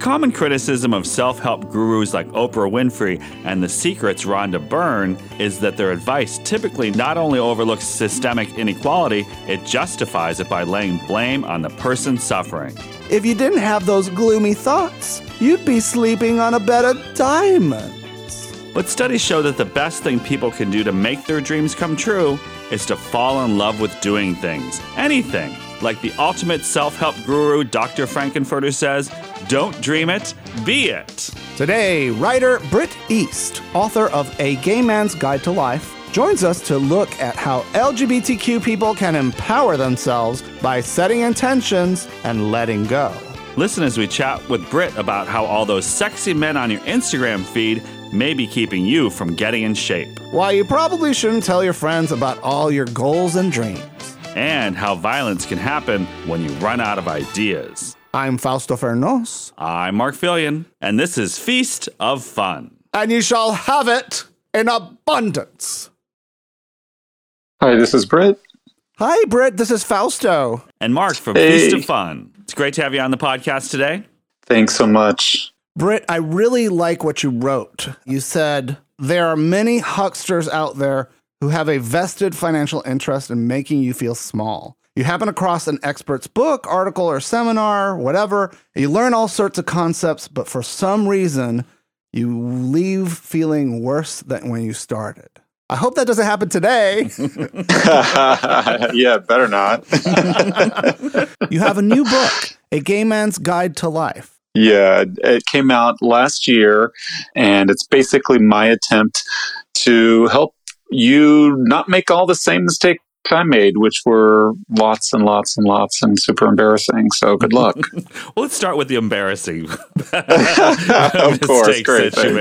common criticism of self-help gurus like Oprah Winfrey and The Secret's Rhonda Byrne is that their advice typically not only overlooks systemic inequality, it justifies it by laying blame on the person suffering. If you didn't have those gloomy thoughts, you'd be sleeping on a bed of diamonds. But studies show that the best thing people can do to make their dreams come true is to fall in love with doing things. Anything. Like the ultimate self-help guru, Dr. Frankenfurter says, don't dream it, be it. Today, writer Britt East, author of A Gay Man's Guide to Life, joins us to look at how LGBTQ people can empower themselves by setting intentions and letting go. Listen as we chat with Britt about how all those sexy men on your Instagram feed may be keeping you from getting in shape. Why you probably shouldn't tell your friends about all your goals and dreams. And how violence can happen when you run out of ideas. I'm Fausto Fernos. I'm Mark Fillion, and this is Feast of Fun. And you shall have it in abundance. Hi, this is Britt. Hi, Britt. This is Fausto. And Mark from Feast of Fun. It's great to have you on the podcast today. Thanks so much. Britt, I really like what you wrote. You said, there are many hucksters out there who have a vested financial interest in making you feel small. You happen across an expert's book, article, or seminar, whatever. You learn all sorts of concepts, but for some reason, you leave feeling worse than when you started. I hope that doesn't happen today. Yeah, better not. You have a new book, A Gay Man's Guide to Life. Yeah, it came out last year, and it's basically my attempt to help you not make all the same mistakes I made, which were lots and lots and lots and super embarrassing. So good luck. Well, let's start with the embarrassing Of course, mistakes great, that you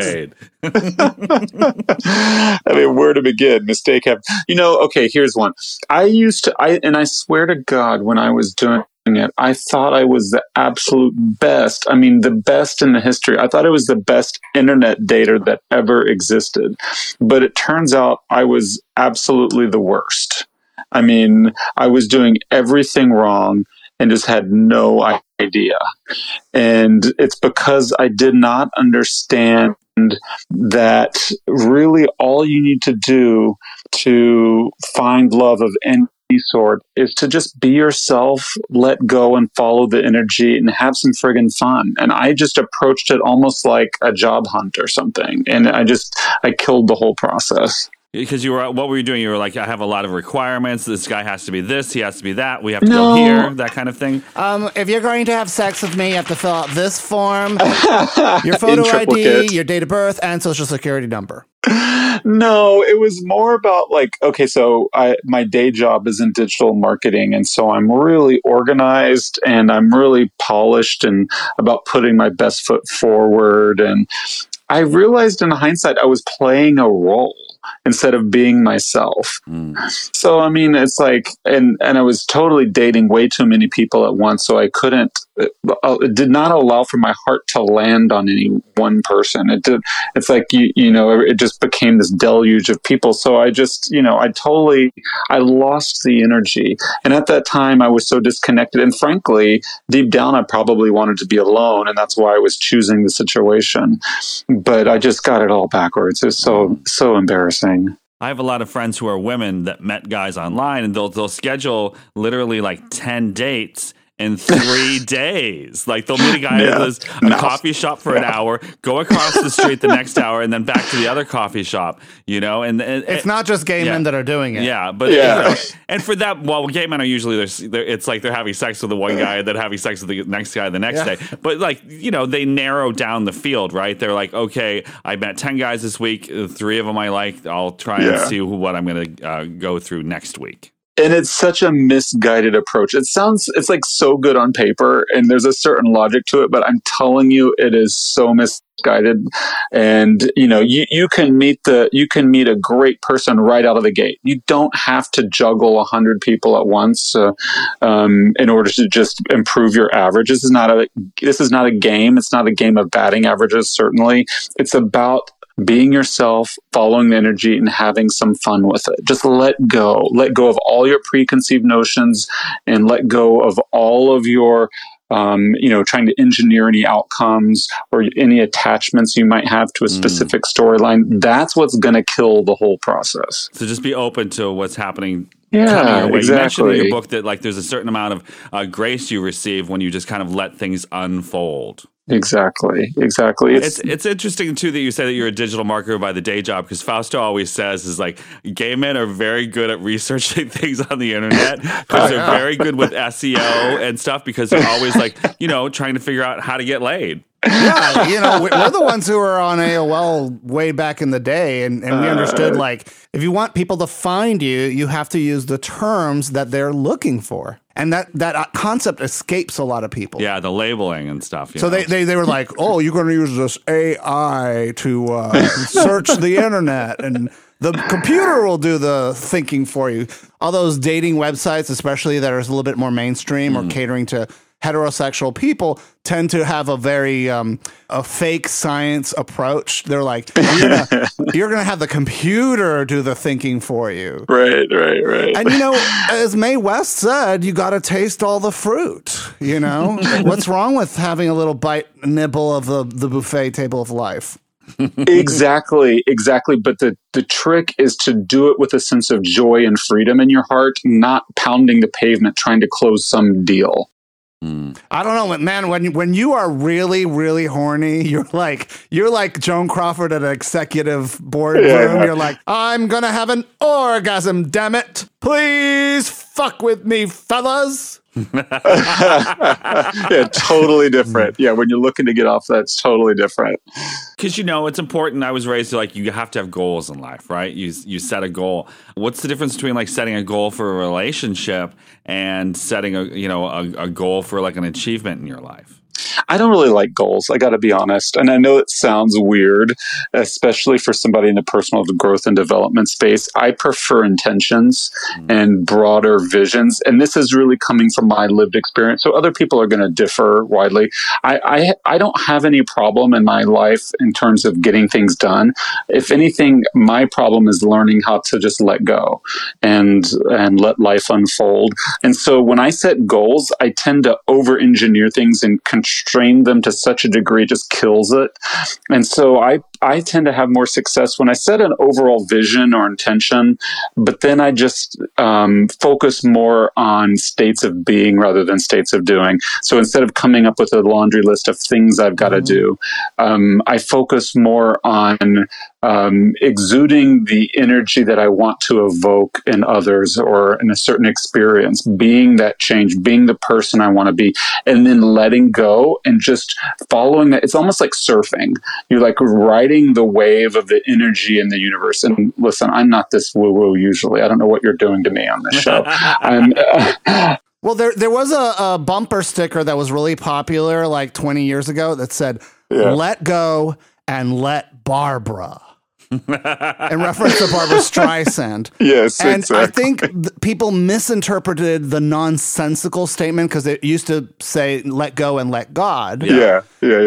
thanks. made. I mean, where to begin? Mistake have, okay, here's one. I swear to God, when I was doing it, I thought I was the absolute best. I mean, the best in the history. I thought it was the best internet dater that ever existed. But it turns out I was absolutely the worst. I mean, I was doing everything wrong and just had no idea. And it's because I did not understand that really all you need to do to find love of any sort is to just be yourself, let go and follow the energy and have some friggin' fun. And I just approached it almost like a job hunt or something. And I killed the whole process. Because what were you doing? You were like, I have a lot of requirements. This guy has to be this. He has to be that. We have to go here. That kind of thing. If you're going to have sex with me, you have to fill out this form, your photo ID, your date of birth, and social security number. No, it was more about like, okay, so my day job is in digital marketing. And so I'm really organized and I'm really polished and about putting my best foot forward. And I realized in hindsight, I was playing a role instead of being myself. So, I mean, it's like, and I was totally dating way too many people at once. So it did not allow for my heart to land on any one person. It's like, it just became this deluge of people. So I just, I lost the energy. And at that time I was so disconnected. And frankly, deep down, I probably wanted to be alone. And that's why I was choosing the situation. But I just got it all backwards. It was so embarrassing. I have a lot of friends who are women that met guys online, and they'll schedule literally like 10 dates in 3 days. Like they'll meet a guy at a coffee shop for an hour, go across the street the next hour, and then back to the other coffee shop, And it's not just gay men that are doing it. Yeah, but and for that, gay men are usually it's like they're having sex with the one guy and then having sex with the next guy the next day. But they narrow down the field, right? They're like, okay, I met 10 guys this week, 3 of them I like. I'll try and see what I'm going to go through next week. And it's such a misguided approach. It's like so good on paper and there's a certain logic to it, but I'm telling you, it is so misguided. And, you can meet a great person right out of the gate. You don't have to juggle 100 people at once, in order to just improve your average. This is not a game. It's not a game of batting averages. Certainly it's about being yourself, following the energy, and having some fun with it. Just let go of all your preconceived notions and let go of all of your trying to engineer any outcomes or any attachments you might have to a specific storyline. That's what's going to kill the whole process. So just be open to what's happening. Yeah, exactly. You mentioned in your book that like there's a certain amount of grace you receive when you just kind of let things unfold. Exactly. It's interesting too that you say that you're a digital marketer by the day job, because Fausto always says is like gay men are very good at researching things on the internet because they're very good with SEO and stuff, because they're always like, trying to figure out how to get laid. Yeah, we're the ones who were on AOL way back in the day, and we understood, like, if you want people to find you, you have to use the terms that they're looking for. And that concept escapes a lot of people. Yeah, the labeling and stuff. So they were like, oh, you're going to use this AI to search the internet, and the computer will do the thinking for you. All those dating websites, especially that are a little bit more mainstream or catering to heterosexual people, tend to have a very a fake science approach. They're like, you're gonna have the computer do the thinking for you. Right. And as Mae West said, you got to taste all the fruit. What's wrong with having a little nibble of the buffet table of life? Exactly. But the trick is to do it with a sense of joy and freedom in your heart, not pounding the pavement trying to close some deal. I don't know, man. When you are really, really horny, you're like Joan Crawford at an executive boardroom. Yeah. You're like, I'm gonna have an orgasm, damn it! Please fuck with me, fellas. Yeah, totally different. Yeah, when you're looking to get off, that's totally different. Because it's important. I was raised to like you have to have goals in life, right? You set a goal. What's the difference between like setting a goal for a relationship and setting a goal for like an achievement in your life? I don't really like goals. I got to be honest. And I know it sounds weird, especially for somebody in the personal growth and development space. I prefer intentions and broader visions. And this is really coming from my lived experience. So other people are going to differ widely. I don't have any problem in my life in terms of getting things done. If anything, my problem is learning how to just let go and let life unfold. And so when I set goals, I tend to over-engineer things and constrain them to such a degree, it just kills it. And so I tend to have more success when I set an overall vision or intention, but then I just focus more on states of being rather than states of doing. So instead of coming up with a laundry list of things I've got to do, I focus more on exuding the energy that I want to evoke in others or in a certain experience, being that change, being the person I want to be, and then letting go and just following that. It's almost like surfing. You're like riding the wave of the energy in the universe. And listen, I'm not this woo-woo usually. I don't know what you're doing to me on this show. Well, there was a bumper sticker that was really popular like 20 years ago that said, let go and let Barbara. In reference to Barbara Streisand. Yes, and exactly. I think people misinterpreted the nonsensical statement because it used to say "let go and let God." Yeah.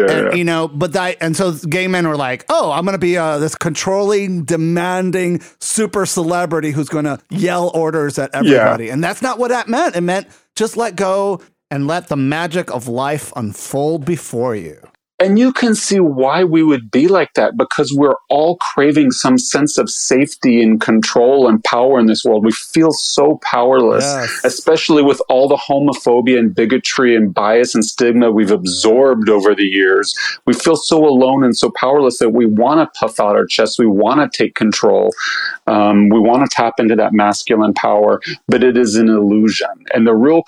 And so gay men were like, "Oh, I'm going to be this controlling, demanding super celebrity who's going to yell orders at everybody," and that's not what that meant. It meant just let go and let the magic of life unfold before you. And you can see why we would be like that, because we're all craving some sense of safety and control and power in this world. We feel so powerless, especially with all the homophobia and bigotry and bias and stigma we've absorbed over the years. We feel so alone and so powerless that we want to puff out our chests. We want to take control. We want to tap into that masculine power, but it is an illusion. And the real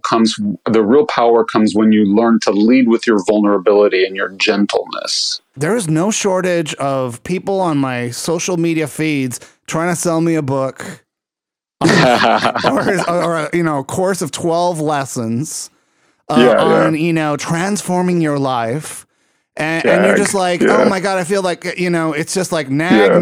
power comes when you learn to lead with your vulnerability and your gentleness. There is no shortage of people on my social media feeds trying to sell me a book or a course of 12 lessons on transforming your life. And you're just like, oh my God, I feel like, it's just like nag.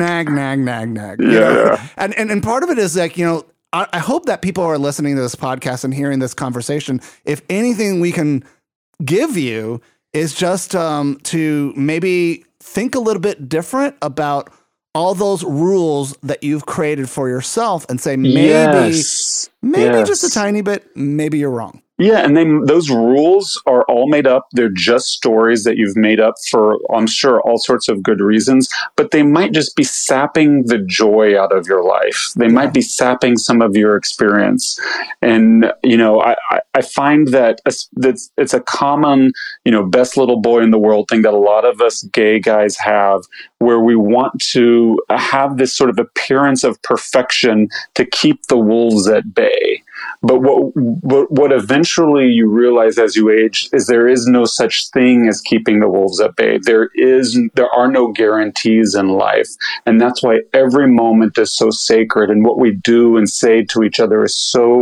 And part of it is like, I hope that people are listening to this podcast and hearing this conversation. If anything we can give you is just to maybe think a little bit different about all those rules that you've created for yourself and say, maybe just a tiny bit, maybe you're wrong. Yeah, and those rules are all made up. They're just stories that you've made up for, I'm sure, all sorts of good reasons, but they might just be sapping the joy out of your life. They might be sapping some of your experience. And, I find that it's a common, best little boy in the world thing that a lot of us gay guys have, where we want to have this sort of appearance of perfection to keep the wolves at bay. But what eventually you realize as you age is there is no such thing as keeping the wolves at bay. There are no guarantees in life. And that's why every moment is so sacred, and what we do and say to each other is so...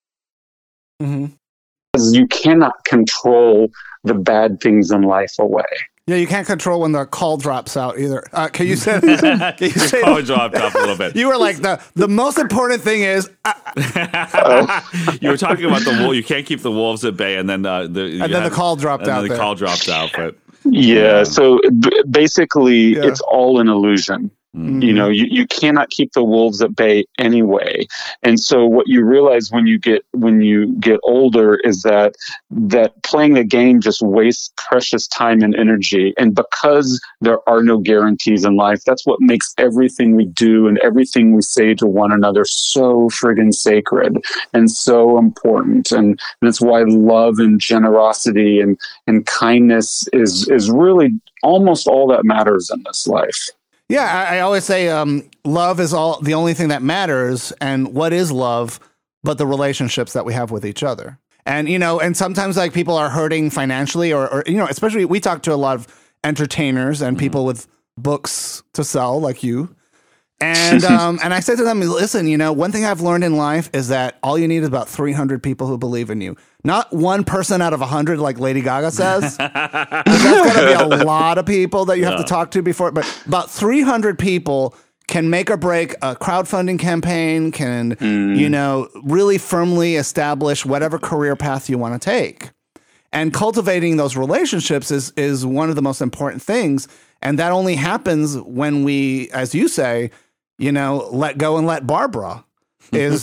Because you cannot control the bad things in life away. Yeah, you can't control when the call drops out either. Can you say call dropped off a little bit. You were like, the most important thing is... You were talking about the wolf. You can't keep the wolves at bay, and then the call dropped out. And then the call dropped out. But so basically, it's all an illusion. You cannot keep the wolves at bay anyway. And so what you realize when you get older is that playing the game just wastes precious time and energy. And because there are no guarantees in life, that's what makes everything we do and everything we say to one another so friggin' sacred and so important. And that's why love and generosity and kindness is really almost all that matters in this life. Yeah, I always say love is the only thing that matters. And what is love but the relationships that we have with each other? And, and sometimes like people are hurting financially or especially we talk to a lot of entertainers and people with books to sell like you. And and I said to them, listen, one thing I've learned in life is that all you need is about 300 people who believe in you. Not one person out of 100 like Lady Gaga says. That's going to be a lot of people that you have to talk to before. But about 300 people can make or break a crowdfunding campaign, can, really firmly establish whatever career path you want to take. And cultivating those relationships is one of the most important things. And that only happens when we, as you say, let go and let Barbara. Let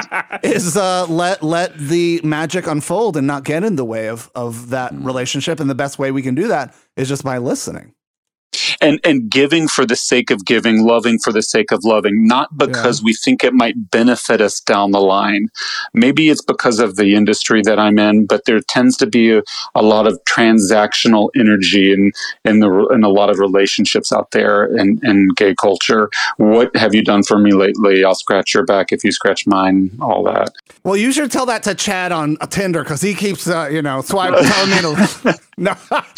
the magic unfold and not get in the way of that relationship. And the best way we can do that is just by listening. And giving for the sake of giving, loving for the sake of loving, not because we think it might benefit us down the line. Maybe it's because of the industry that I'm in, but there tends to be a lot of transactional energy in a lot of relationships out there in gay culture. What have you done for me lately? I'll scratch your back if you scratch mine, all that. Well, you should tell that to Chad on Tinder because he keeps, telling me to... No.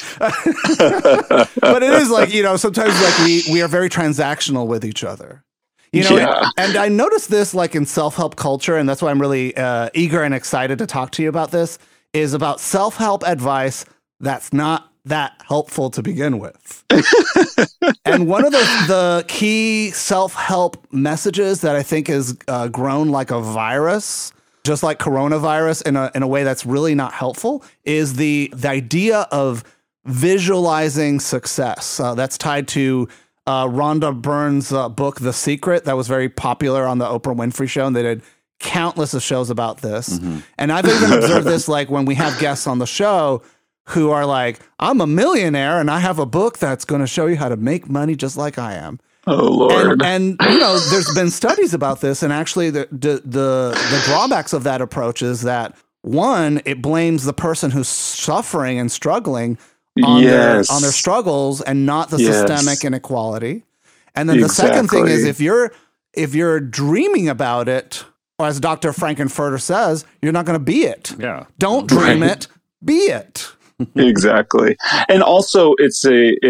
But it is like, sometimes like we are very transactional with each other. And I noticed this like in self-help culture, and that's why I'm really eager and excited to talk to you about this, is about self-help advice that's not that helpful to begin with. And one of the key self-help messages that I think has grown like a virus, just like coronavirus in a way that's really not helpful, is the idea of visualizing success. That's tied to Rhonda Byrne's book, The Secret, that was very popular on the Oprah Winfrey Show, and they did countless of shows about this. And I've even observed this like when we have guests on the show who are like, I'm a millionaire and I have a book that's going to show you how to make money just like I am. Oh, Lord. And there's been studies about this, and actually the drawbacks of that approach is that, one, it blames the person who's suffering and struggling on their struggles and not the systemic inequality. And then the second thing is if you're dreaming about it, or as Dr. Frankenfurter says, you're not going to be it. Yeah. Don't dream it, be it. Exactly. And also it's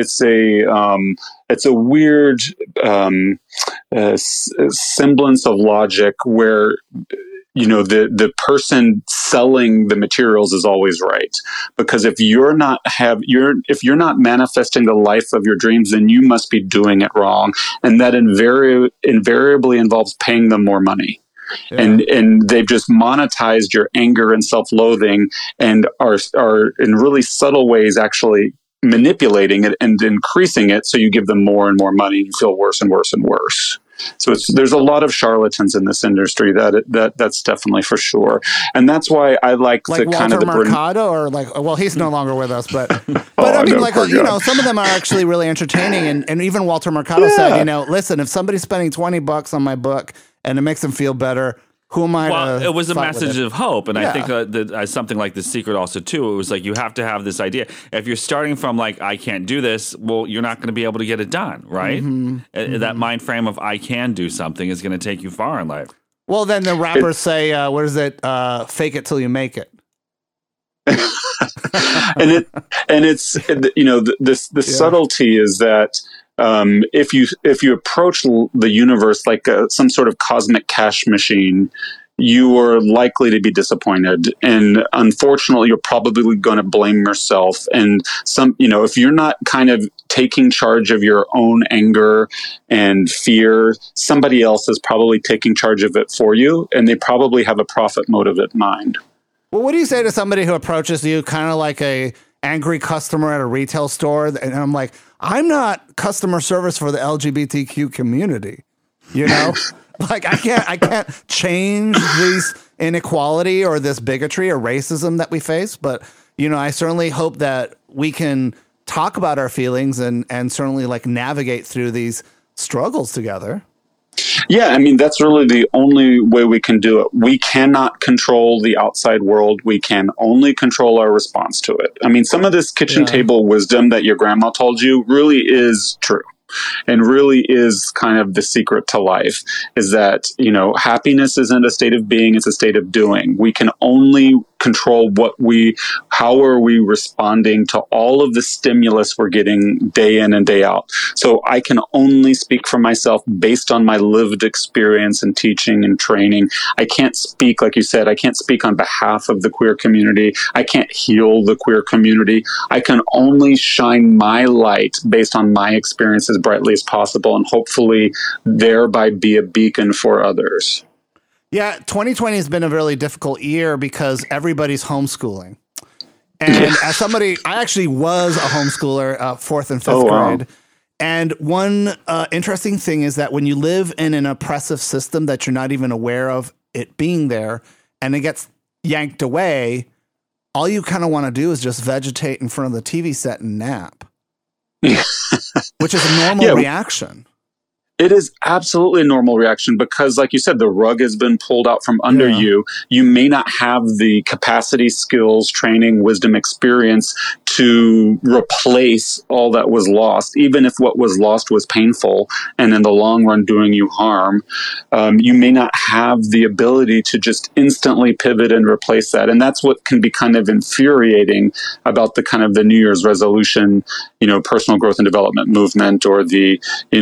a weird semblance of logic where the person selling the materials is always right, because if you're not manifesting the life of your dreams, then you must be doing it wrong, and that invariably involves paying them more money. Yeah. And they've just monetized your anger and self-loathing and are in really subtle ways actually manipulating it and increasing it, so you give them more and more money and you feel worse and worse and worse. So there's a lot of charlatans in this industry. That's definitely for sure, and that's why I like the Walter kind of the Mercado, or well, he's no longer with us, but I mean, some of them are actually really entertaining, and even Walter Mercado said, listen, if somebody's spending $20 on my book and it makes them feel better, who am I? Well, it was a message of hope, and Yeah. I think that something like The Secret also too. It was like you have to have this idea. If you're starting from like I can't do this, well, you're not going to be able to get it done, right? That mind frame of I can do something is going to take you far in life. Well, then the rappers say, what is it? Fake it till you make it. and it's the subtlety is that if you approach the universe like some sort of cosmic cash machine, you are likely to be disappointed, and unfortunately you're probably going to blame yourself. And if you're not kind of taking charge of your own anger and fear, somebody else is probably taking charge of it for you, and they probably have a profit motive in mind. Well, what do you say to somebody who approaches you kind of like a angry customer at a retail store? And I'm like, I'm not customer service for the LGBTQ community. Like I can't change this inequality or this bigotry or racism that we face. But, I certainly hope that we can talk about our feelings and certainly like navigate through these struggles together. Yeah, I mean, that's really the only way we can do it. We cannot control the outside world. We can only control our response to it. I mean, some of this kitchen table wisdom that your grandma told you really is true. And really is kind of the secret to life, is that, happiness isn't a state of being, it's a state of doing. We can only control how are we responding to all of the stimulus we're getting day in and day out. So I can only speak for myself based on my lived experience and teaching and training. I can't speak, like you said, I can't speak on behalf of the queer community. I can't heal the queer community. I can only shine my light based on my experience as brightly as possible, and hopefully thereby be a beacon for others. Yeah, 2020 has been a really difficult year because everybody's homeschooling. And as somebody, I actually was a homeschooler, 4th and 5th grade. Wow. And one interesting thing is that when you live in an oppressive system that you're not even aware of it being there, and it gets yanked away, all you kind of want to do is just vegetate in front of the TV set and nap, which is a normal reaction. It is absolutely a normal reaction because, like you said, the rug has been pulled out from under you. You may not have the capacity, skills, training, wisdom, experience to replace all that was lost, even if what was lost was painful and in the long run doing you harm. You may not have the ability to just instantly pivot and replace that. And that's what can be kind of infuriating about the kind of the New Year's resolution, personal growth and development movement, or the,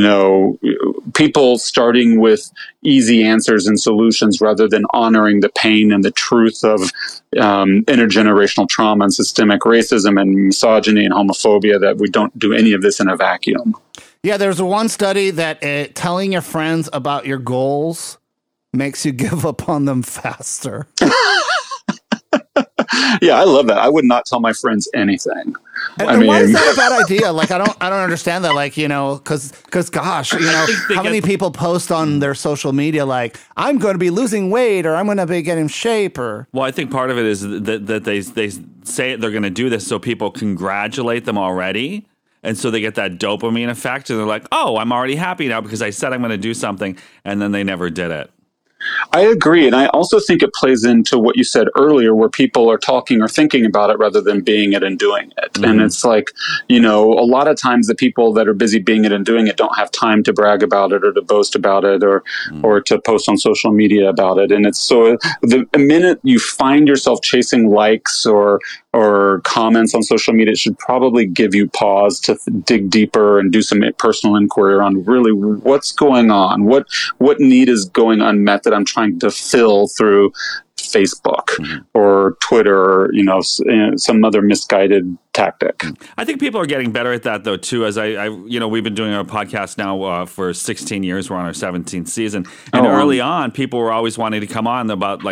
people starting with easy answers and solutions rather than honoring the pain and the truth of intergenerational trauma and systemic racism and misogyny and homophobia, that we don't do any of this in a vacuum. Yeah, there's one study that telling your friends about your goals makes you give up on them faster. Yeah, I love that. I would not tell my friends anything. And why is that a bad idea? Like, I don't understand that. Like, because gosh, how many people post on their social media like, I'm going to be losing weight, or I'm going to be getting shape, or. Well, I think part of it is that they say they're going to do this so people congratulate them already. And so they get that dopamine effect, and they're like, oh, I'm already happy now because I said I'm going to do something, and then they never did it. I agree. And I also think it plays into what you said earlier, where people are talking or thinking about it rather than being it and doing it. Mm-hmm. And it's like, a lot of times the people that are busy being it and doing it don't have time to brag about it or to boast about it or to post on social media about it. And it's so the minute you find yourself chasing likes or comments on social media, it should probably give you pause to dig deeper and do some personal inquiry around really what's going on, what need is going unmet that I'm trying to fill through Facebook or Twitter or some other misguided tactic. I think people are getting better at that though too. As I we've been doing our podcast now for 16 years. We're on our 17th season, and early on, people were always wanting to come on about like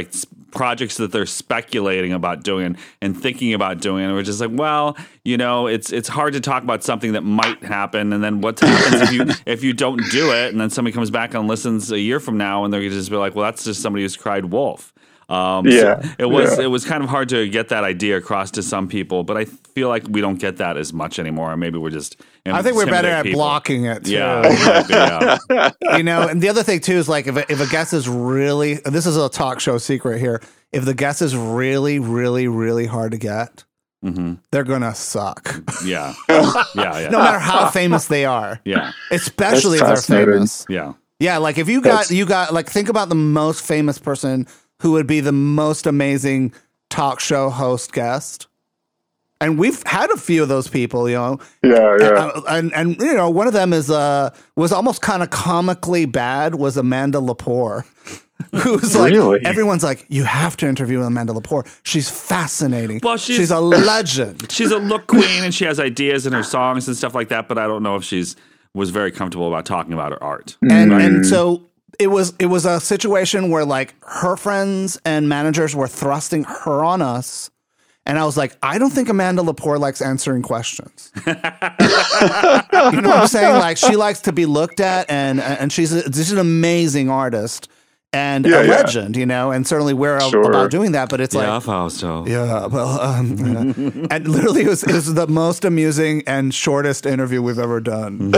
projects that they're speculating about doing and thinking about doing. And we're just like, well, it's hard to talk about something that might happen. And then what happens if you don't do it? And then somebody comes back and listens a year from now, and they're going to just be like, well, that's just somebody who's cried wolf. So it was kind of hard to get that idea across to some people, but I feel like we don't get that as much anymore. Maybe we're just. I think we're better at blocking it too. Yeah. And the other thing too is like if a guest is really, this is a talk show secret here. If the guest is really, really, really hard to get, they're gonna suck. Yeah. No matter how famous they are. Yeah. Especially if they're famous. Yeah. Yeah. Like if you got like think about the most famous person who would be the most amazing talk show host guest. And we've had a few of those people, Yeah. And one of them is was almost kind of comically bad was Amanda Lepore. Who's like really? Everyone's like, you have to interview Amanda Lepore. She's fascinating. Well, she's a legend. She's a look queen and she has ideas in her songs and stuff like that, but I don't know if was very comfortable about talking about her art. And so it was a situation where like her friends and managers were thrusting her on us. And I was like, I don't think Amanda Lepore likes answering questions. You know what I'm saying? Like she likes to be looked at and she's an amazing artist and a legend, and certainly we're about doing that, but it's like, Fausto. Yeah, well, and literally it was the most amusing and shortest interview we've ever done.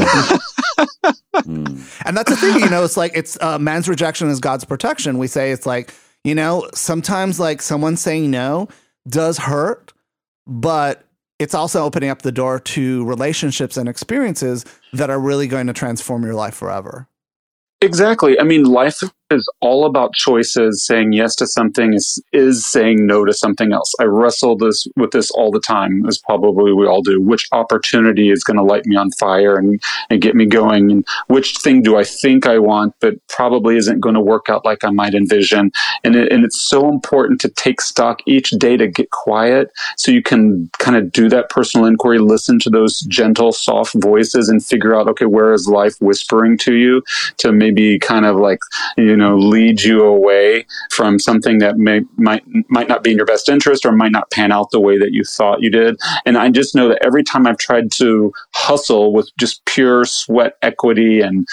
And that's the thing, it's like it's man's rejection is God's protection. We say it's like, sometimes like someone saying no does hurt, but it's also opening up the door to relationships and experiences that are really going to transform your life forever. Exactly. I mean, life is all about choices. Saying yes to something is saying no to something else. I wrestle with this all the time, as probably we all do. Which opportunity is going to light me on fire and get me going? And which thing do I think I want, but probably isn't going to work out like I might envision? And it's so important to take stock each day to get quiet so you can kind of do that personal inquiry, listen to those gentle, soft voices and figure out, okay, where is life whispering to you to maybe kind of like, lead you away from something that might not be in your best interest or might not pan out the way that you thought you did. And I just know that every time I've tried to hustle with just pure sweat equity and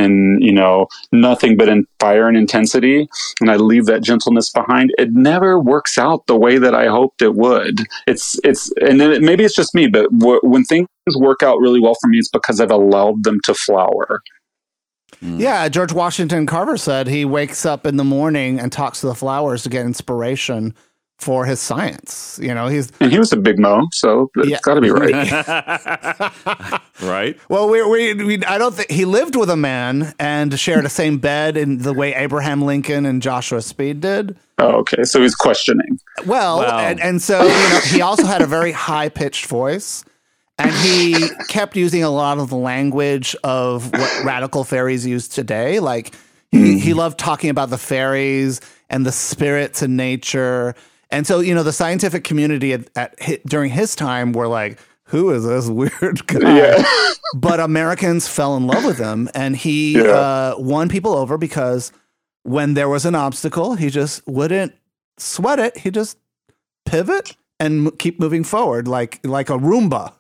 nothing but in fire and intensity, and I leave that gentleness behind, it never works out the way that I hoped it would. Maybe it's just me, but when things work out really well for me, it's because I've allowed them to flower. Yeah, George Washington Carver said he wakes up in the morning and talks to the flowers to get inspiration for his science. And he was a big mo, so it's got to be right. Right. Well, I don't think he lived with a man and shared the same bed in the way Abraham Lincoln and Joshua Speed did. Oh, okay. So he's questioning. Well. And so he also had a very high pitched voice. And he kept using a lot of the language of what radical fairies use today. Like he loved talking about the fairies and the spirits in nature. And so, the scientific community during his time were like, who is this weird guy? Yeah. But Americans fell in love with him. And he won people over because when there was an obstacle, he just wouldn't sweat it. He just pivot and keep moving forward like a Roomba.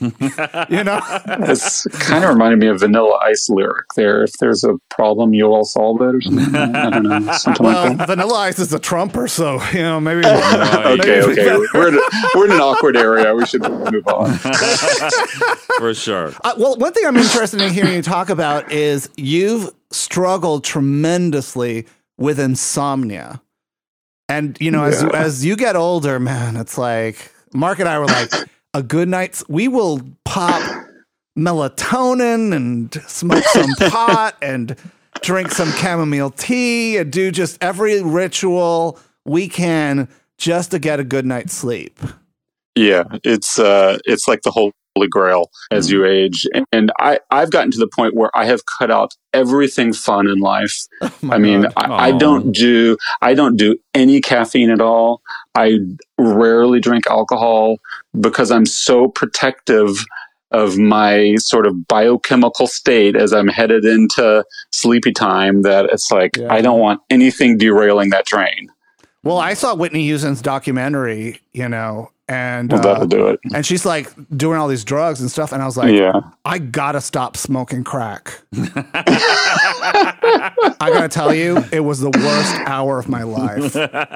It's kind of reminded me of Vanilla Ice lyric there. If there's a problem, you'll all solve it, or something. I don't know, something like that. Vanilla Ice is a trumper, so maybe. Okay. We're in an awkward area. We should move on. For sure. Well, one thing I'm interested in hearing you talk about is you've struggled tremendously with insomnia, and as you get older, man, it's like Mark and I were like. A good night's, we will pop melatonin and smoke some pot and drink some chamomile tea and do just every ritual we can just to get a good night's sleep. Yeah, it's like the Holy Grail as you age. And I've gotten to the point where I have cut out everything fun in life. I don't do any caffeine at all. I rarely drink alcohol because I'm so protective of my sort of biochemical state as I'm headed into sleepy time that it's like, I don't want anything derailing that train. Well, I saw Whitney Houston's documentary, and Well, that'll do it. and she's like doing all these drugs and stuff, and I was like, Yeah. I gotta stop smoking crack. I gotta tell you, it was the worst hour of my life.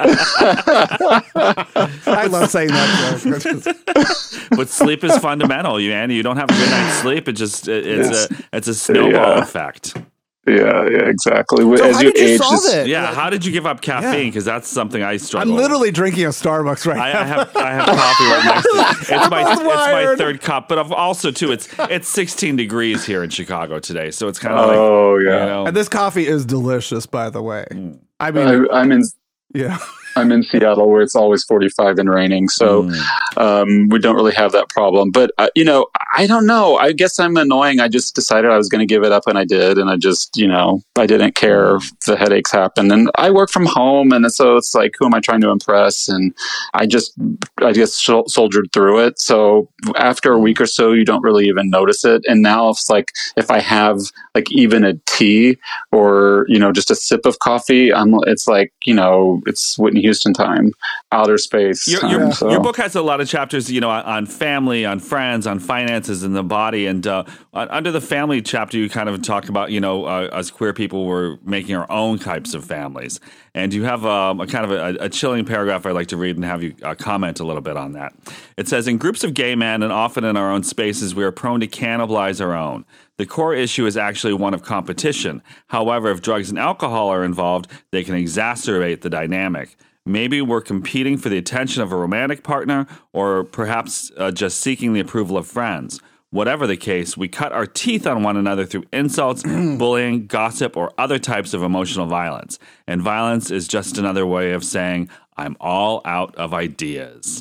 I love saying that joke. But sleep is fundamental, Andy. You don't have a good night's sleep. It's a snowball effect. Yeah, exactly. So As how you did you age, solve it? Yeah, how did you give up caffeine? Because that's something I struggle I'm with. literally drinking a Starbucks right now. I have coffee right next to me. It's my wired. third cup, but I've also too. It's 16 degrees here in Chicago today, so it's kind of like And this coffee is delicious, by the way. I mean, I'm in yeah. I'm in Seattle where it's always 45 and raining, so we don't really have that problem. But I don't know. I guess I'm annoying. I just decided I was going to give it up, and I did. And I just, I didn't care if the headaches happened. And I work from home, and so it's like, who am I trying to impress? And I just soldiered through it. So after a week or so, you don't really even notice it. And now it's like if I have like even a tea or just a sip of coffee, it's like it's Whitney Houston time, outer space. Your book has a lot of chapters, on family, on friends, on finances, and the body. And under the family chapter, you kind of talk about, as queer people, we're making our own types of families. And you have a kind of a chilling paragraph I'd like to read and have you comment a little bit on that. It says, in groups of gay men and often in our own spaces, we are prone to cannibalize our own. The core issue is actually one of competition. However, if drugs and alcohol are involved, they can exacerbate the dynamic. Maybe we're competing for the attention of a romantic partner or perhaps just seeking the approval of friends. Whatever the case, we cut our teeth on one another through insults, bullying, gossip, or other types of emotional violence. And violence is just another way of saying, I'm all out of ideas.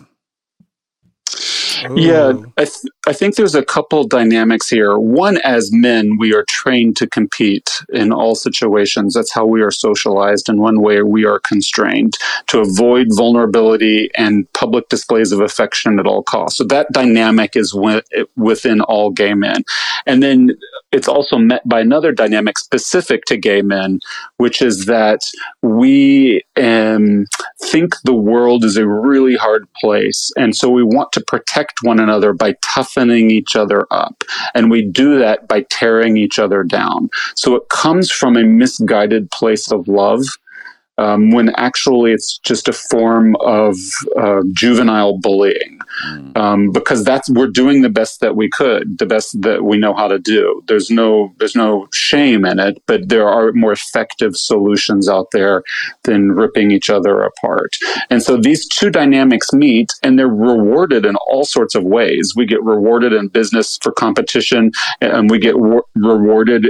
Yeah, I think there's a couple dynamics here. One, as men, we are trained to compete in all situations. That's how we are socialized. In one way, we are constrained to avoid vulnerability and public displays of affection at all costs. So that dynamic is within all gay men. And then it's also met by another dynamic specific to gay men, which is that we think the world is a really hard place. And so we want to protect one another by toughening each other up. And we do that by tearing each other down. So it comes from a misguided place of love. When actually it's just a form of juvenile bullying, because we're doing the best that we could, the best that we know how to do. There's no shame in it, but there are more effective solutions out there than ripping each other apart. And so these two dynamics meet, and they're rewarded in all sorts of ways. We get rewarded in business for competition, and we get rewarded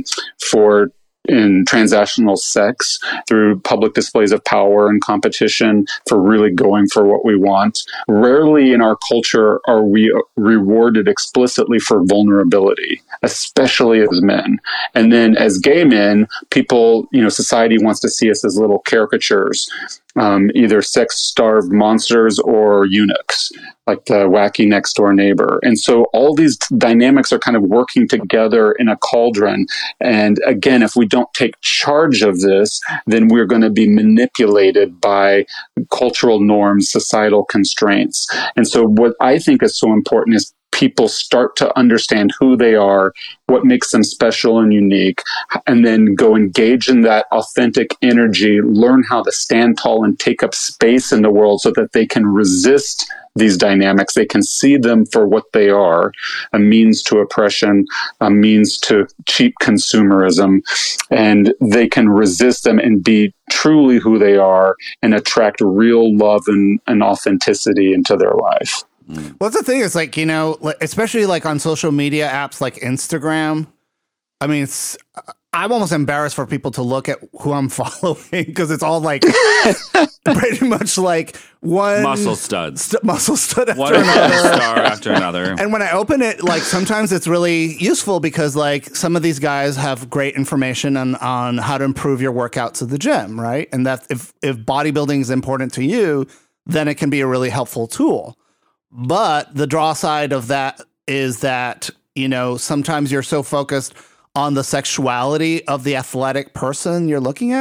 in transactional sex through public displays of power and competition for really going for what we want. Rarely in our culture are we rewarded explicitly for vulnerability, especially as men. And then as gay men, people, society wants to see us as little caricatures, either sex-starved monsters or eunuchs, like the wacky next-door neighbor. And so all these dynamics are kind of working together in a cauldron. And again, if we don't take charge of this, then we're going to be manipulated by cultural norms, societal constraints. And so what I think is so important is people start to understand who they are, what makes them special and unique, and then go engage in that authentic energy, learn how to stand tall and take up space in the world so that they can resist these dynamics. They can see them for what they are, a means to oppression, a means to cheap consumerism, and they can resist them and be truly who they are and attract real love and authenticity into their life. Well, that's the thing is like, especially like on social media apps like Instagram. I mean, I'm almost embarrassed for people to look at who I'm following because it's all like pretty much like one muscle studs, muscle stud after one another, star after another. And when I open it, like sometimes it's really useful because like some of these guys have great information on how to improve your workouts at the gym, right? And that if bodybuilding is important to you, then it can be a really helpful tool. But the draw side of that is that, sometimes you're so focused on the sexuality of the athletic person you're looking at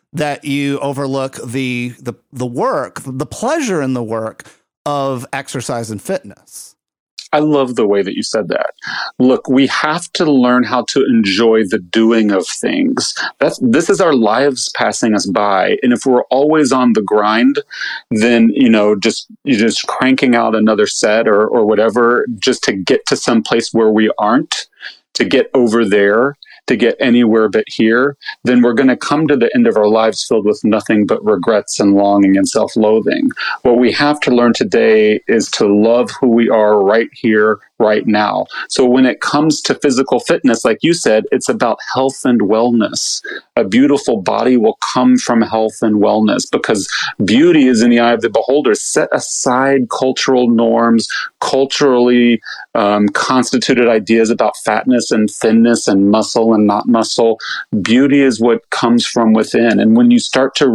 that you overlook the work, the pleasure in the work of exercise and fitness. I love the way that you said that. Look, we have to learn how to enjoy the doing of things. This is our lives passing us by. And if we're always on the grind, then, you're just cranking out another set or whatever, just to get to some place where we aren't, to get over there, to get anywhere but here, then we're going to come to the end of our lives filled with nothing but regrets and longing and self-loathing. What we have to learn today is to love who we are right here, right now. So when it comes to physical fitness, like you said, it's about health and wellness. A beautiful body will come from health and wellness, because beauty is in the eye of the beholder. Set aside cultural norms, culturally constituted ideas about fatness and thinness and muscle and not muscle. Beauty is what comes from within. And when you start to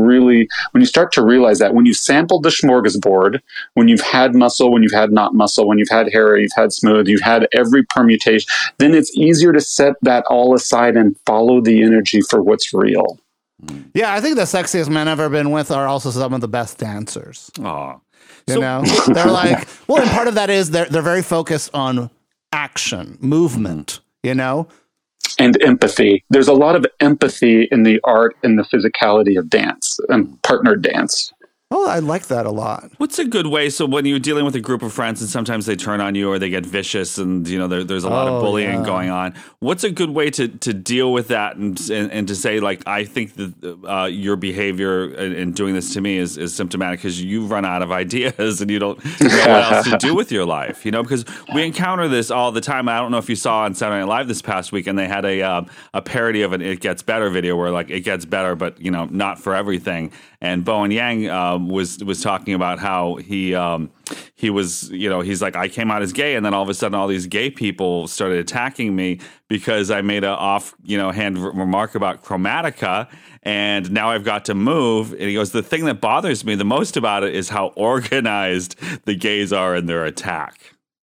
realize that, when you've sampled the smorgasbord, when you've had muscle, when you've had not muscle, when you've had hair, you've had smooth, you've had every permutation, then it's easier to set that all aside and follow the energy for what's real. Yeah, I think the sexiest men I've ever been with are also some of the best dancers. Aw. You know, they're like, well, and part of that is they're very focused on action, movement, you know? And empathy. There's a lot of empathy in the art and the physicality of dance and partnered dance. Oh, I like that a lot. What's a good way? So when you're dealing with a group of friends and sometimes they turn on you or they get vicious and, there's a lot of bullying going on. What's a good way to deal with that and to say, like, I think that your behavior in doing this to me is symptomatic because you run out of ideas and you don't know what else to do with your life, because we encounter this all the time. I don't know if you saw on Saturday Night Live this past week, and they had a parody of an It Gets Better video where, like, it gets better, but, not for everything. And Bowen Yang was talking about how he was, he's like, I came out as gay, and then all of a sudden all these gay people started attacking me because I made a hand remark about Chromatica, and now I've got to move. And he goes, the thing that bothers me the most about it is how organized the gays are in their attack.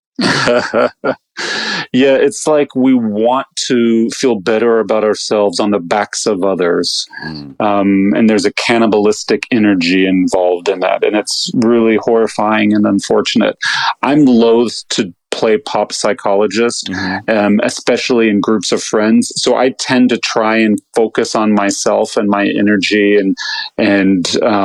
Yeah, it's like we want to feel better about ourselves on the backs of others. And there's a cannibalistic energy involved in that. And it's really horrifying and unfortunate. I'm loath to play pop psychologist, especially in groups of friends. So I tend to try and focus on myself and my energy. And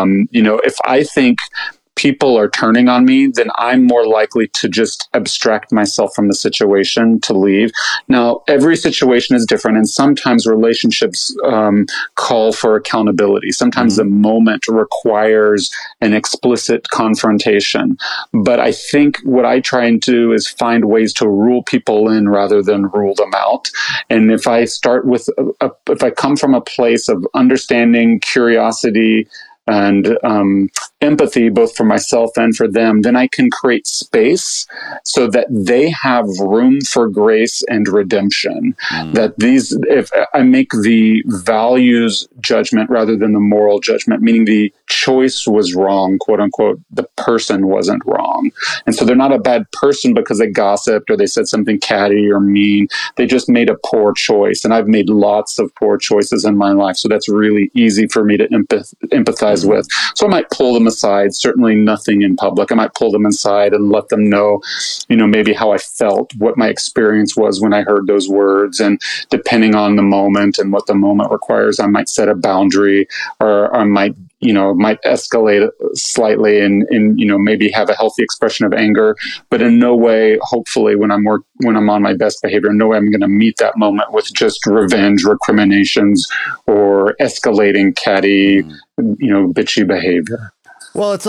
if I think people are turning on me, then I'm more likely to just abstract myself from the situation, to leave. Now, every situation is different, and sometimes relationships call for accountability. Sometimes the moment requires an explicit confrontation. But I think what I try and do is find ways to rule people in rather than rule them out. And if I start with, if I come from a place of understanding, curiosity, and empathy, both for myself and for them, then I can create space so that they have room for grace and redemption. That if I make the values judgment rather than the moral judgment, meaning the choice was wrong, quote unquote, the person wasn't wrong. And so they're not a bad person because they gossiped or they said something catty or mean. They just made a poor choice. And I've made lots of poor choices in my life. So that's really easy for me to empathize with. So I might pull them aside, certainly nothing in public. I might pull them aside and let them know, maybe how I felt, what my experience was when I heard those words. And depending on the moment and what the moment requires, I might set a boundary, or I might escalate slightly and maybe have a healthy expression of anger, but in no way, hopefully, when I'm on my best behavior, in no way I'm going to meet that moment with just revenge, recriminations, or escalating catty, bitchy behavior. Well, it's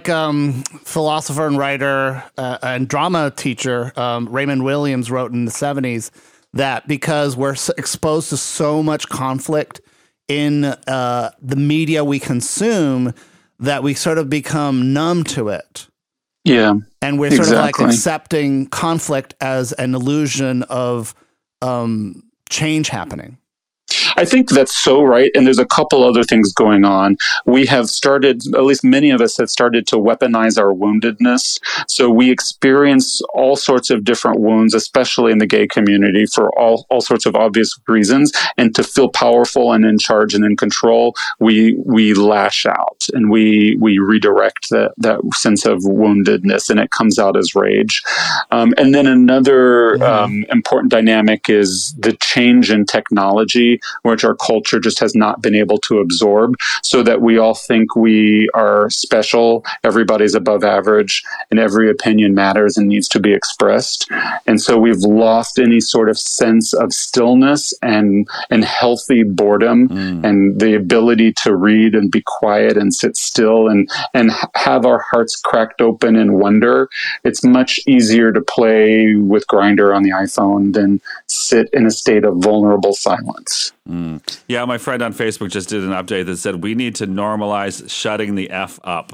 philosopher and writer and drama teacher Raymond Williams wrote in the 70s that because we're exposed to so much conflict in the media we consume, that we sort of become numb to it. Yeah. And we're sort of like accepting conflict as an illusion of change happening. I think that's so right. And there's a couple other things going on. We have started, at least many of us have started to weaponize our woundedness. So we experience all sorts of different wounds, especially in the gay community, for all sorts of obvious reasons. And to feel powerful and in charge and in control, we lash out and we redirect that sense of woundedness, and it comes out as rage. And then another important dynamic is the change in technology, which our culture just has not been able to absorb, so that we all think we are special, everybody's above average, and every opinion matters and needs to be expressed. And so we've lost any sort of sense of stillness and healthy boredom and the ability to read and be quiet and sit still and have our hearts cracked open in wonder. It's much easier to play with Grindr on the iPhone than sit in a state of vulnerable silence. Yeah, my friend on Facebook just did an update that said we need to normalize shutting the F up.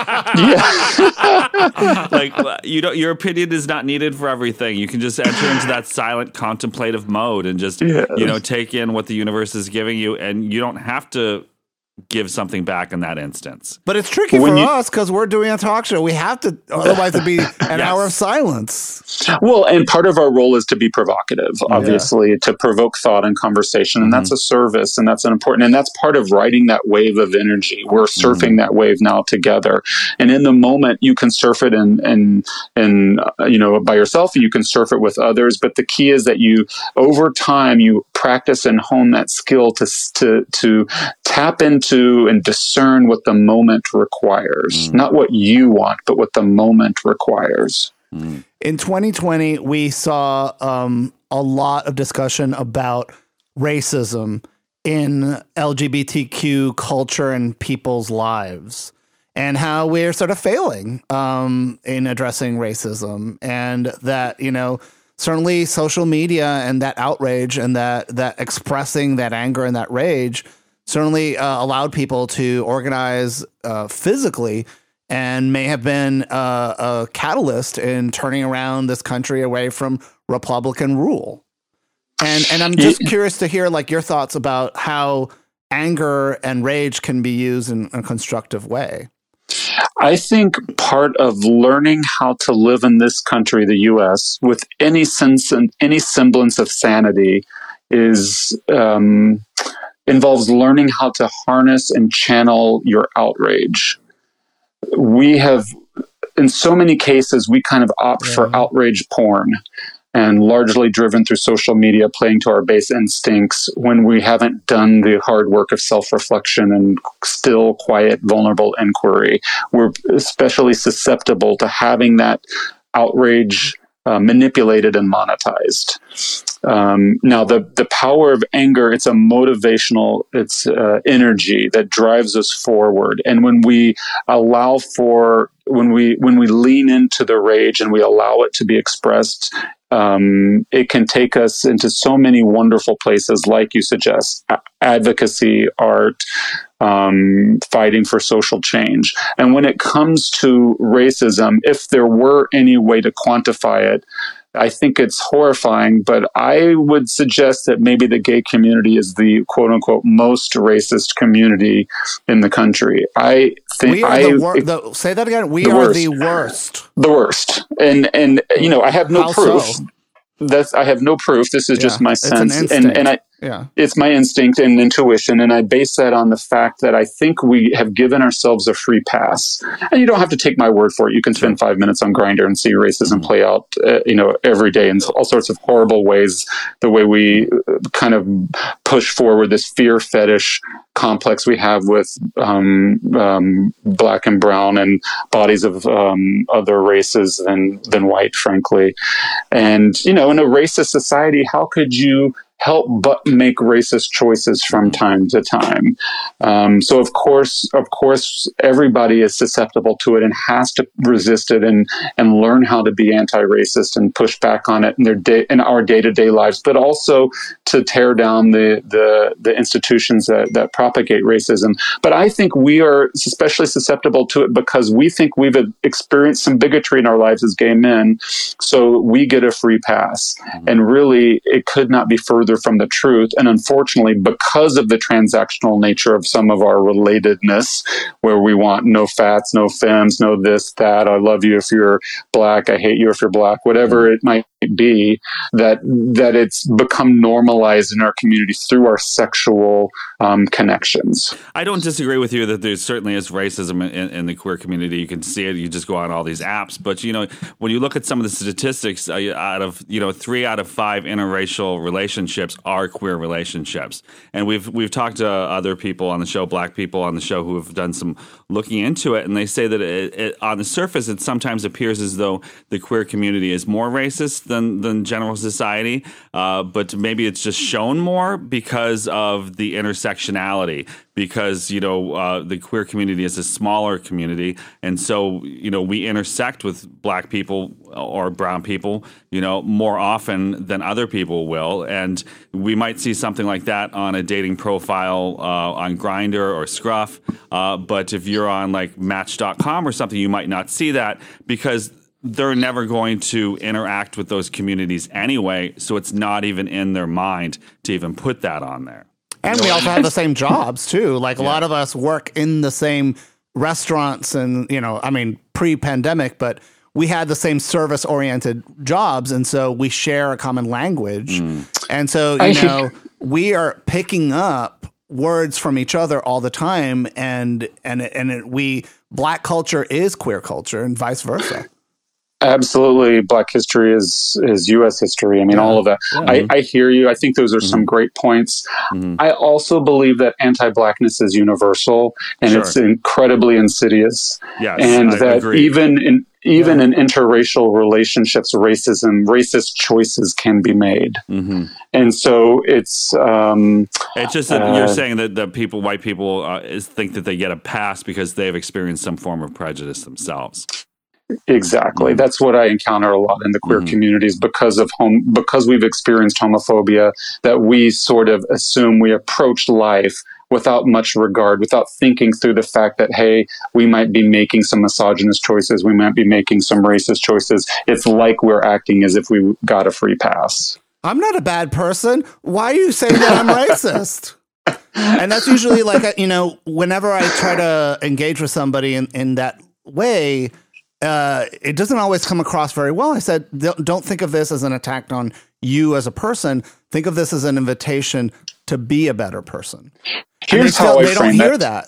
Like, your opinion is not needed for everything. You can just enter into that silent contemplative mode and just, take in what the universe is giving you, and you don't have to give something back in that instance. But it's tricky for us because we're doing a talk show. We have to, otherwise it'd be an hour of silence. Well, and part of our role is to be provocative, obviously, to provoke thought and conversation. And that's a service, and that's an important, and that's part of riding that wave of energy. We're surfing that wave now together. And in the moment, you can surf it and by yourself, and you can surf it with others. But the key is that over time, you practice and hone that skill to tap into and discern what the moment requires, not what you want, but what the moment requires. In 2020, we saw a lot of discussion about racism in LGBTQ culture and people's lives, and how we're sort of failing in addressing racism, and that, certainly social media and that outrage and that expressing that anger and that rage certainly allowed people to organize physically, and may have been a catalyst in turning around this country away from Republican rule. And I'm just curious to hear your thoughts about how anger and rage can be used in a constructive way. I think part of learning how to live in this country, the U.S., with any sense and any semblance of sanity involves learning how to harness and channel your outrage. We have, in so many cases, we kind of opt for outrage porn, and largely driven through social media, playing to our base instincts when we haven't done the hard work of self-reflection and still, quiet, vulnerable inquiry. We're especially susceptible to having that outrage manipulated and monetized. Now, the power of anger, it's a motivational, it's energy that drives us forward. And when we allow when we lean into the rage and we allow it to be expressed, it can take us into so many wonderful places, like you suggest, advocacy, art, fighting for social change. And when it comes to racism, if there were any way to quantify it, I think it's horrifying, but I would suggest that maybe the gay community is the quote unquote most racist community in the country. I think we are say that again. We are the worst. The worst. And I have no proof. So? I have no proof. This is just my sense. It's my instinct and intuition. And I base that on the fact that I think we have given ourselves a free pass. And you don't have to take my word for it. You can spend 5 minutes on Grindr and see racism play out, every day in all sorts of horrible ways. The way we kind of push forward this fear fetish complex we have with black and brown and bodies of other races than white, frankly. And, in a racist society, how could you help but make racist choices from time to time? So of course, everybody is susceptible to it and has to resist it and learn how to be anti-racist and push back on it in our day-to-day lives, but also to tear down the institutions that propagate racism. But I think we are especially susceptible to it because we think we've experienced some bigotry in our lives as gay men, so we get a free pass. And really, it could not be further further from the truth. And unfortunately, because of the transactional nature of some of our relatedness, where we want no fats, no femmes, no this, that, I love you if you're black, I hate you if you're black, whatever it might be, that it's become normalized in our community through our sexual connections. I don't disagree with you that there certainly is racism in the queer community. You can see it. You just go on all these apps. But, when you look at some of the statistics, out of 3 out of 5 interracial relationships are queer relationships. And we've talked to other people on the show, black people on the show, who have done some looking into it. And they say that it on the surface, it sometimes appears as though the queer community is more racist than general society. But maybe it's just shown more because of the intersectionality, because the queer community is a smaller community, and so we intersect with black people or brown people more often than other people will, and we might see something like that on a dating profile on Grindr or Scruff, but if you're on like Match.com or something, you might not see that because they're never going to interact with those communities anyway, so it's not even in their mind to even put that on there. And we also have the same jobs too. Like a lot of us work in the same restaurants and, pre-pandemic, but we had the same service-oriented jobs. And so we share a common language. And so, we are picking up words from each other all the time. And Black culture is queer culture and vice versa. Absolutely. Black history is U.S. history. I mean, all of that. Yeah. I hear you. I think those are some great points. I also believe that anti-Blackness is universal and it's incredibly insidious. Yes, and I that agree. even in interracial relationships, racist choices can be made. And so it's just that you're saying that white people think that they get a pass because they've experienced some form of prejudice themselves. Exactly. That's what I encounter a lot in the queer communities because we've experienced homophobia, that we sort of assume we approach life without much regard, without thinking through the fact that, hey, we might be making some misogynist choices, we might be making some racist choices. It's like we're acting as if we got a free pass. I'm not a bad person. Why are you saying that I'm racist? And that's usually like, whenever I try to engage with somebody in that way, it doesn't always come across very well. I said, don't think of this as an attack on you as a person. Think of this as an invitation to be a better person. Here's how I frame it. They don't hear that.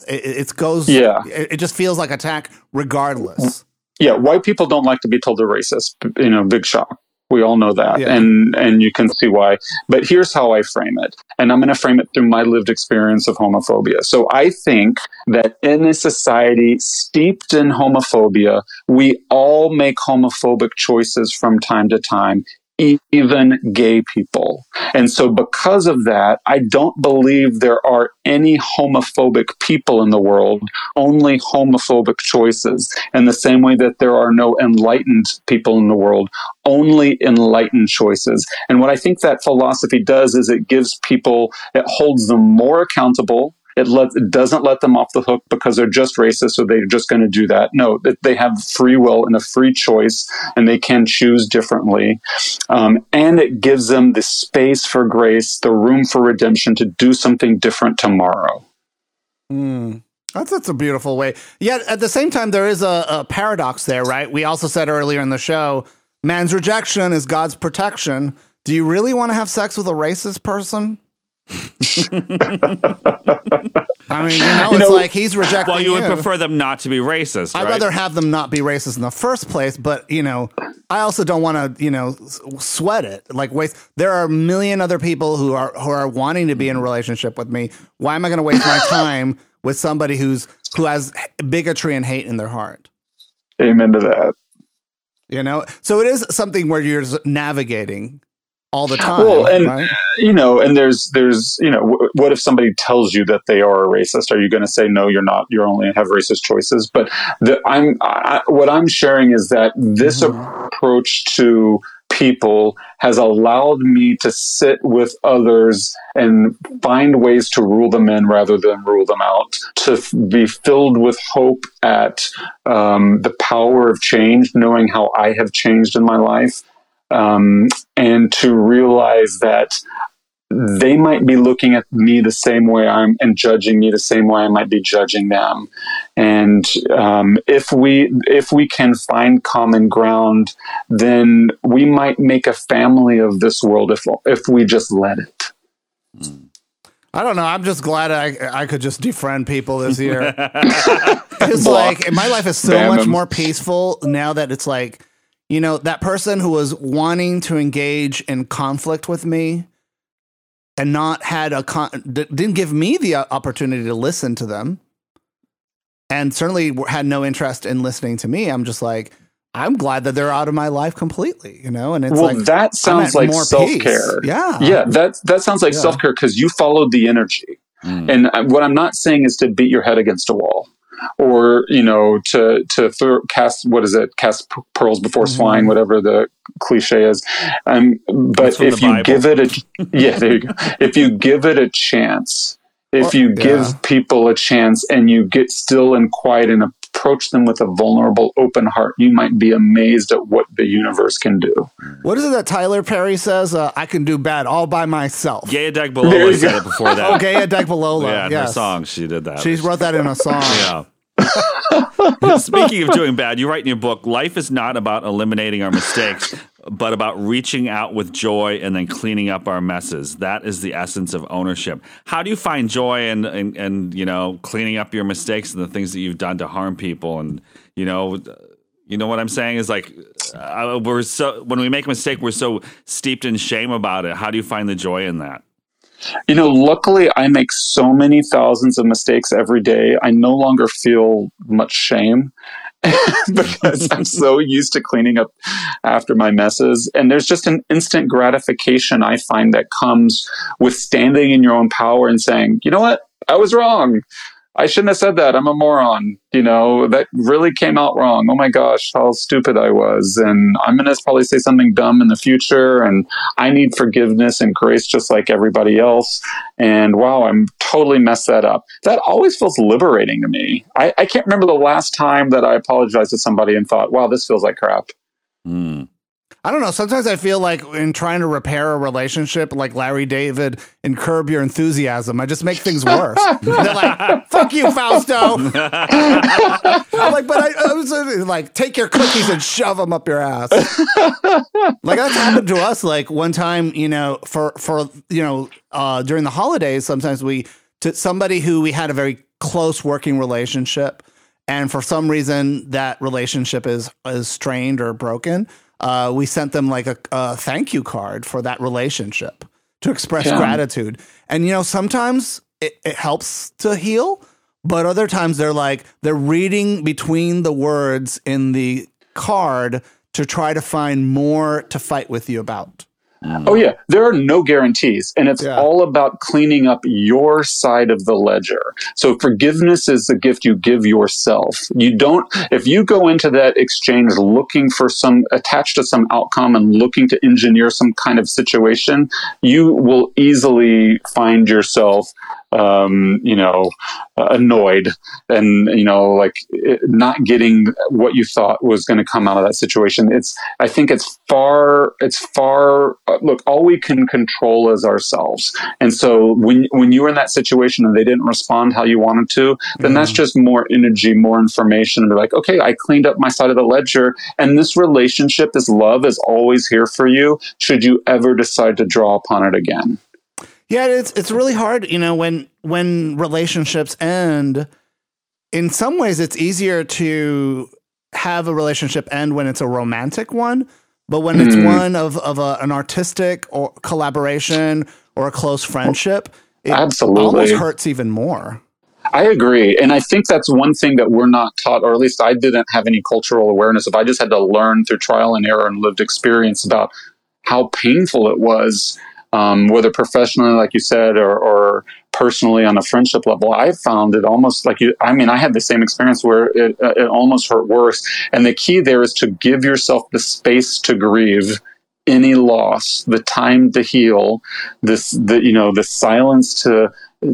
It just feels like attack regardless. Yeah, white people don't like to be told they're racist. Big shock. We all know that, and you can see why. But here's how I frame it, and I'm going to frame it through my lived experience of homophobia. So I think that in a society steeped in homophobia, we all make homophobic choices from time to time, even gay people. And so because of that, I don't believe there are any homophobic people in the world, only homophobic choices. In the same way that there are no enlightened people in the world, only enlightened choices. And what I think that philosophy does is it holds them more accountable. It doesn't let them off the hook because they're just racist, so they're just going to do that. No, they have free will and a free choice, and they can choose differently. And it gives them the space for grace, the room for redemption to do something different tomorrow. That's a beautiful way. Yet at the same time, there is a paradox there, right? We also said earlier in the show, man's rejection is God's protection. Do you really want to have sex with a racist person? I mean, it's like he's rejecting. Well, you would prefer them not to be racist. I'd rather have them not be racist in the first place, but I also don't want to sweat it. Like there are a million other people who are wanting to be in a relationship with me. Why am I going to waste my time with somebody who has bigotry and hate in their heart? Amen to that. So it is something where you're navigating all the time. Well, and right? And there's what if somebody tells you that they are a racist? Are you going to say no? You're not. You only have racist choices. But what I'm sharing is that this approach to people has allowed me to sit with others and find ways to rule them in rather than rule them out, to be filled with hope at the power of change, knowing how I have changed in my life. And to realize that they might be looking at me the same way and judging me the same way I might be judging them. And if we can find common ground, then we might make a family of this world if we just let it. I don't know. I'm just glad I could just defriend people this year. It's like my life is so much more peaceful now that it's like, you know, that person who was wanting to engage in conflict with me and not had didn't give me the opportunity to listen to them, and certainly had no interest in listening to me. I'm just like, I'm glad that they're out of my life completely, you know? And it's that sounds like self-care. Peace. Yeah. Yeah. That sounds like self-care because you followed the energy. And what I'm not saying is to beat your head against a wall or, you know, to cast pearls before swine, whatever the cliche is. But if you give it there you go. If you give it a chance, if you give people a chance and you get still and quiet and approach them with a vulnerable, open heart, you might be amazed at what the universe can do. What is it that Tyler Perry says? I can do bad all by myself. Gaya Degbalola said it before that. Oh, Gaya Degbalola. Yeah, yes. her song, she did that. She wrote that in a song. Yeah. Speaking of doing bad, you write in your book, life is not about eliminating our mistakes, but about reaching out with joy and then cleaning up our messes. That is the essence of ownership. How do you find joy and you know, cleaning up your mistakes and the things that you've done to harm people? And you know what I'm saying is like when we make a mistake, we're so steeped in shame about it. How do you find the joy in that? You know, luckily I make so many thousands of mistakes every day. I no longer feel much shame because I'm so used to cleaning up after my messes. And there's just an instant gratification I find that comes with standing in your own power and saying, you know what? I was wrong. I shouldn't have said that. I'm a moron. You know, that really came out wrong. Oh my gosh, how stupid I was. And I'm going to probably say something dumb in the future. And I need forgiveness and grace just like everybody else. And wow, I'm totally messed that up. That always feels liberating to me. I can't remember the last time that I apologized to somebody and thought, wow, this feels like crap. I don't know. Sometimes I feel like in trying to repair a relationship, like Larry David and Curb Your Enthusiasm, I just make things worse. They're like, fuck you, Fausto. I'm like, but I was like, take your cookies and shove them up your ass. Like that's happened to us. Like one time, you know, for you know, during the holidays, sometimes to somebody who we had a very close working relationship, and for some reason that relationship is strained or broken. We sent them like a thank you card for that relationship to express gratitude. And, you know, sometimes it helps to heal, but other times they're reading between the words in the card to try to find more to fight with you about. Oh, yeah. There are no guarantees. And it's all about cleaning up your side of the ledger. So forgiveness is the gift you give yourself. If you go into that exchange looking for attached to some outcome and looking to engineer some kind of situation, you will easily find yourself annoyed and, like not getting what you thought was going to come out of that situation. I think it's far, look, all we can control is ourselves. And so when you were in that situation and they didn't respond how you wanted to, then that's just more energy, more information. And they're like, okay, I cleaned up my side of the ledger, and this relationship, this love is always here for you should you ever decide to draw upon it again. Yeah, it's really hard, when relationships end. In some ways, it's easier to have a relationship end when it's a romantic one, but when it's one of an artistic or collaboration or a close friendship, it almost hurts even more. I agree. And I think that's one thing that we're not taught, or at least I didn't have any cultural awareness of. I just had to learn through trial and error and lived experience about how painful it was. Whether professionally, like you said, or personally on a friendship level, I found it almost like I had the same experience where it almost hurt worse. And the key there is to give yourself the space to grieve any loss, the time to heal, the silence to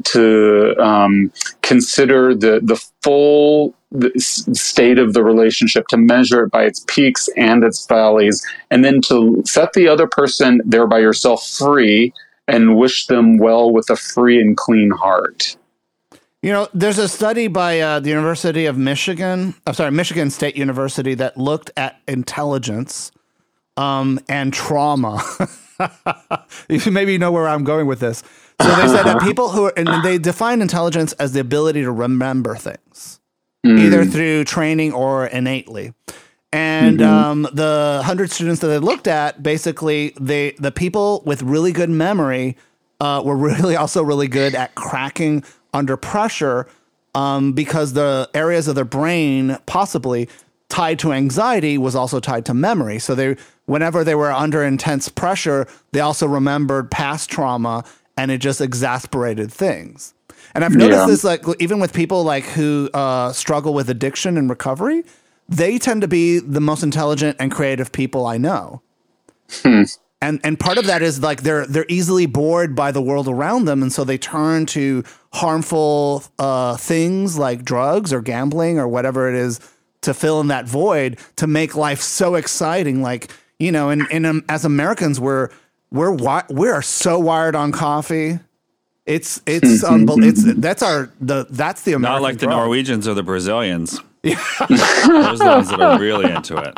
consider the full state of the relationship, to measure it by its peaks and its valleys, and then to set the other person there by yourself free, and wish them well with a free and clean heart. You know, there's a study by the University of Michigan, Michigan State University, that looked at intelligence and trauma. Maybe you know where I'm going with this. So they said that people and they define intelligence as the ability to remember things, either through training or innately. And the 100 students that they looked at, basically, the people with really good memory were really also really good at cracking under pressure, because the areas of their brain possibly tied to anxiety was also tied to memory. So whenever they were under intense pressure, they also remembered past trauma, and it just exasperated things. And I've noticed this, like, even with people like who struggle with addiction and recovery, they tend to be the most intelligent and creative people I know. And part of that is like they're easily bored by the world around them, and so they turn to harmful things like drugs or gambling or whatever it is to fill in that void to make life so exciting. Like, you know, and as Americans, we are so wired on coffee. It's unbelievable. That's the American not like the drug. Norwegians or the Brazilians. Yeah. Those are the ones that are really into it.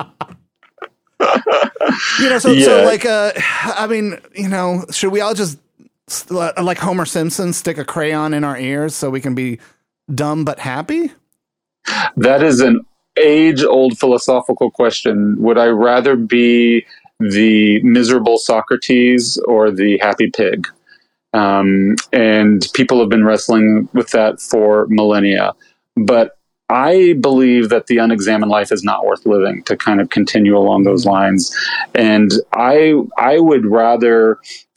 You know, so like, I mean, you know, should we all just like Homer Simpson stick a crayon in our ears so we can be dumb but happy? That is an age-old philosophical question. Would I rather be the miserable Socrates or the happy pig? And people have been wrestling with that for millennia. But I believe that the unexamined life is not worth living, to kind of continue along those lines. And I would rather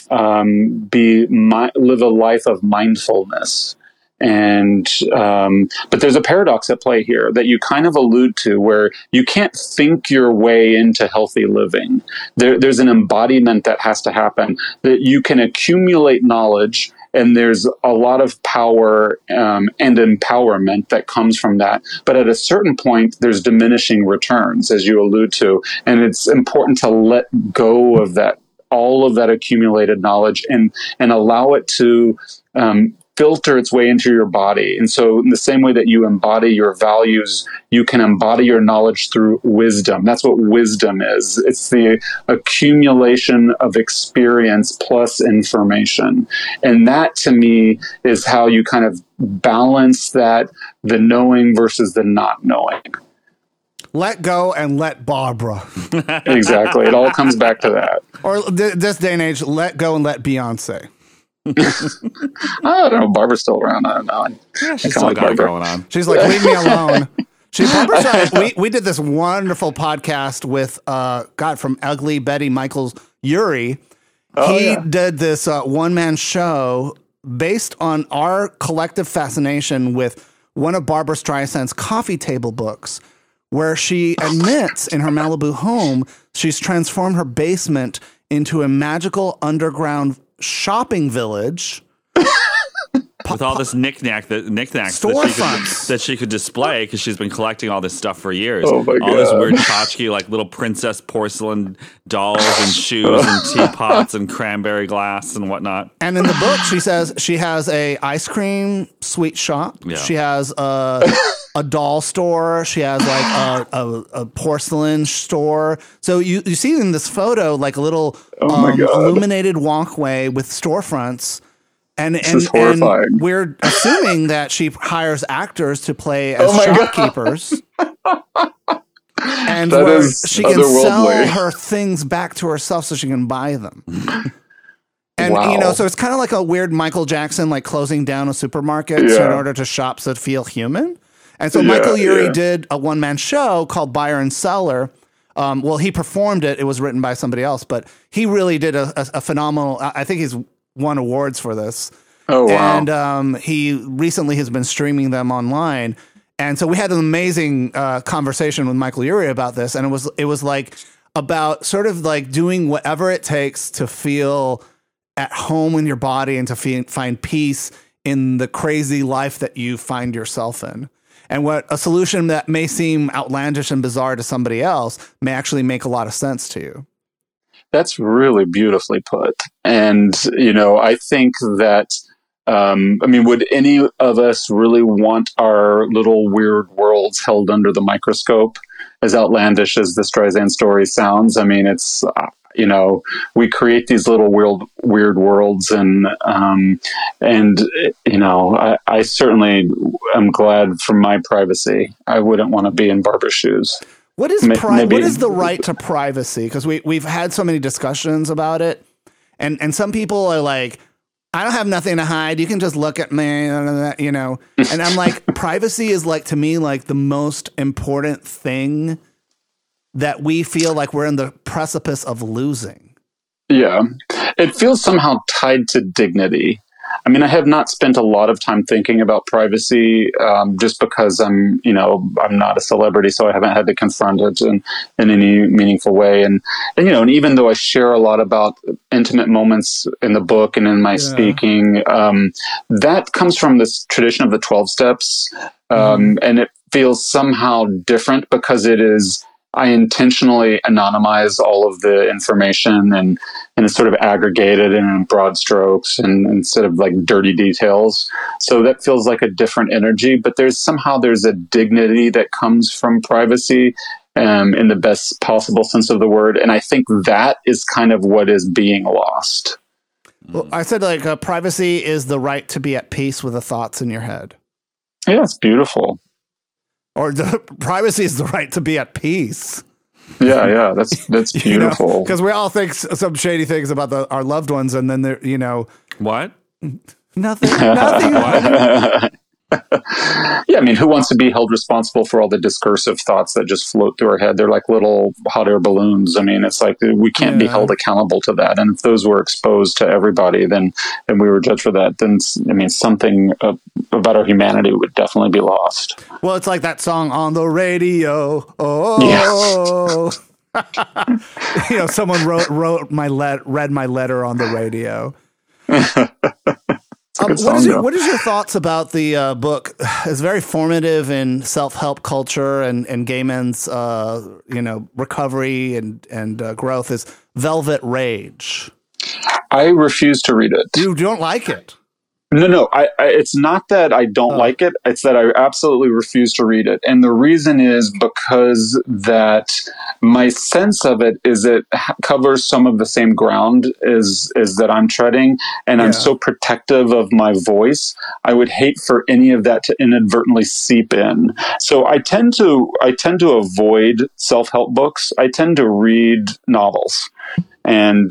live a life of mindfulness. And but there's a paradox at play here that you kind of allude to, where you can't think your way into healthy living. There's an embodiment that has to happen, that you can accumulate knowledge, and there's a lot of power and empowerment that comes from that. But at a certain point, there's diminishing returns, as you allude to, and it's important to let go of that, all of that accumulated knowledge, and allow it to filter its way into your body. And so in the same way that you embody your values, you can embody your knowledge through wisdom. That's what wisdom is. It's the accumulation of experience plus information. And that, to me, is how you kind of balance that, the knowing versus the not knowing. Let go and let Barbara. Exactly. It all comes back to that. Or this day and age, let go and let Beyonce. I don't know. Barbara's still around. I don't know. Yeah, she's still got it going on. She's like, leave me alone. We did this wonderful podcast with from Ugly Betty Michael Urie. He did this one-man show based on our collective fascination with one of Barbara Streisand's coffee table books, where she admits in her Malibu home she's transformed her basement into a magical underground shopping village with all this knickknacks that she could display, because she's been collecting all this stuff for years. Oh my God. All this weird tchotchke, like little princess porcelain dolls and shoes and teapots and cranberry glass and whatnot. And in the book, she says she has a ice cream sweet shop. Yeah. She has a doll store. She has like a porcelain store. So you see in this photo like a little illuminated walkway with storefronts. And we're assuming that she hires actors to play as shopkeepers. And where she can sell her things back to herself so she can buy them. And, you know, so it's kind of like a weird Michael Jackson, like closing down a supermarket in order to shops that feel human. And so Michael Urie did a one-man show called Buyer and Seller. He performed it. It was written by somebody else, but he really did a phenomenal, I think he's won awards for this. Oh, wow. And he recently has been streaming them online. And so we had an amazing conversation with Michael Urie about this. And it was like about sort of like doing whatever it takes to feel at home in your body and to find peace in the crazy life that you find yourself in. And what a solution that may seem outlandish and bizarre to somebody else may actually make a lot of sense to you. That's really beautifully put. And, I think that, would any of us really want our little weird worlds held under the microscope? As outlandish as the Streisand story sounds, it's, we create these little weird worlds, and I certainly am glad for my privacy. I wouldn't want to be in Barbara's shoes. What is what is the right to privacy? Because we've had so many discussions about it, and some people are like, I don't have nothing to hide. You can just look at me, And I'm like, privacy is like, to me, like the most important thing that we feel like we're in the precipice of losing. Yeah. It feels somehow tied to dignity. I have not spent a lot of time thinking about privacy, just because I'm not a celebrity, so I haven't had to confront it in any meaningful way. And even though I share a lot about intimate moments in the book and in my speaking, that comes from this tradition of the 12 steps. And it feels somehow different because I intentionally anonymize all of the information and it's sort of aggregated in broad strokes and instead of like dirty details. So that feels like a different energy, but there's a dignity that comes from privacy, in the best possible sense of the word. And I think that is kind of what is being lost. Well, I said privacy is the right to be at peace with the thoughts in your head. Yeah, it's beautiful. Or the privacy is the right to be at peace. Yeah, that's beautiful. Because we all think some shady things about our loved ones, and then they're, what? Nothing. Yeah, who wants to be held responsible for all the discursive thoughts that just float through our head? They're like little hot air balloons. It's like we can't be held accountable to that. And if those were exposed to everybody, then we were judged for that. Then something about our humanity would definitely be lost. Well, it's like that song on the radio. Oh, yeah. Someone read my letter on the radio. What is your thoughts about the book? It's very formative in self-help culture and gay men's, recovery and growth. Is Velvet Rage? I refuse to read it. You don't like it? No. It's not that I don't like it. It's that I absolutely refuse to read it. And the reason is because that my sense of it is it covers some of the same ground as that I'm treading. And I'm so protective of my voice. I would hate for any of that to inadvertently seep in. So I tend to avoid self-help books. I tend to read novels. And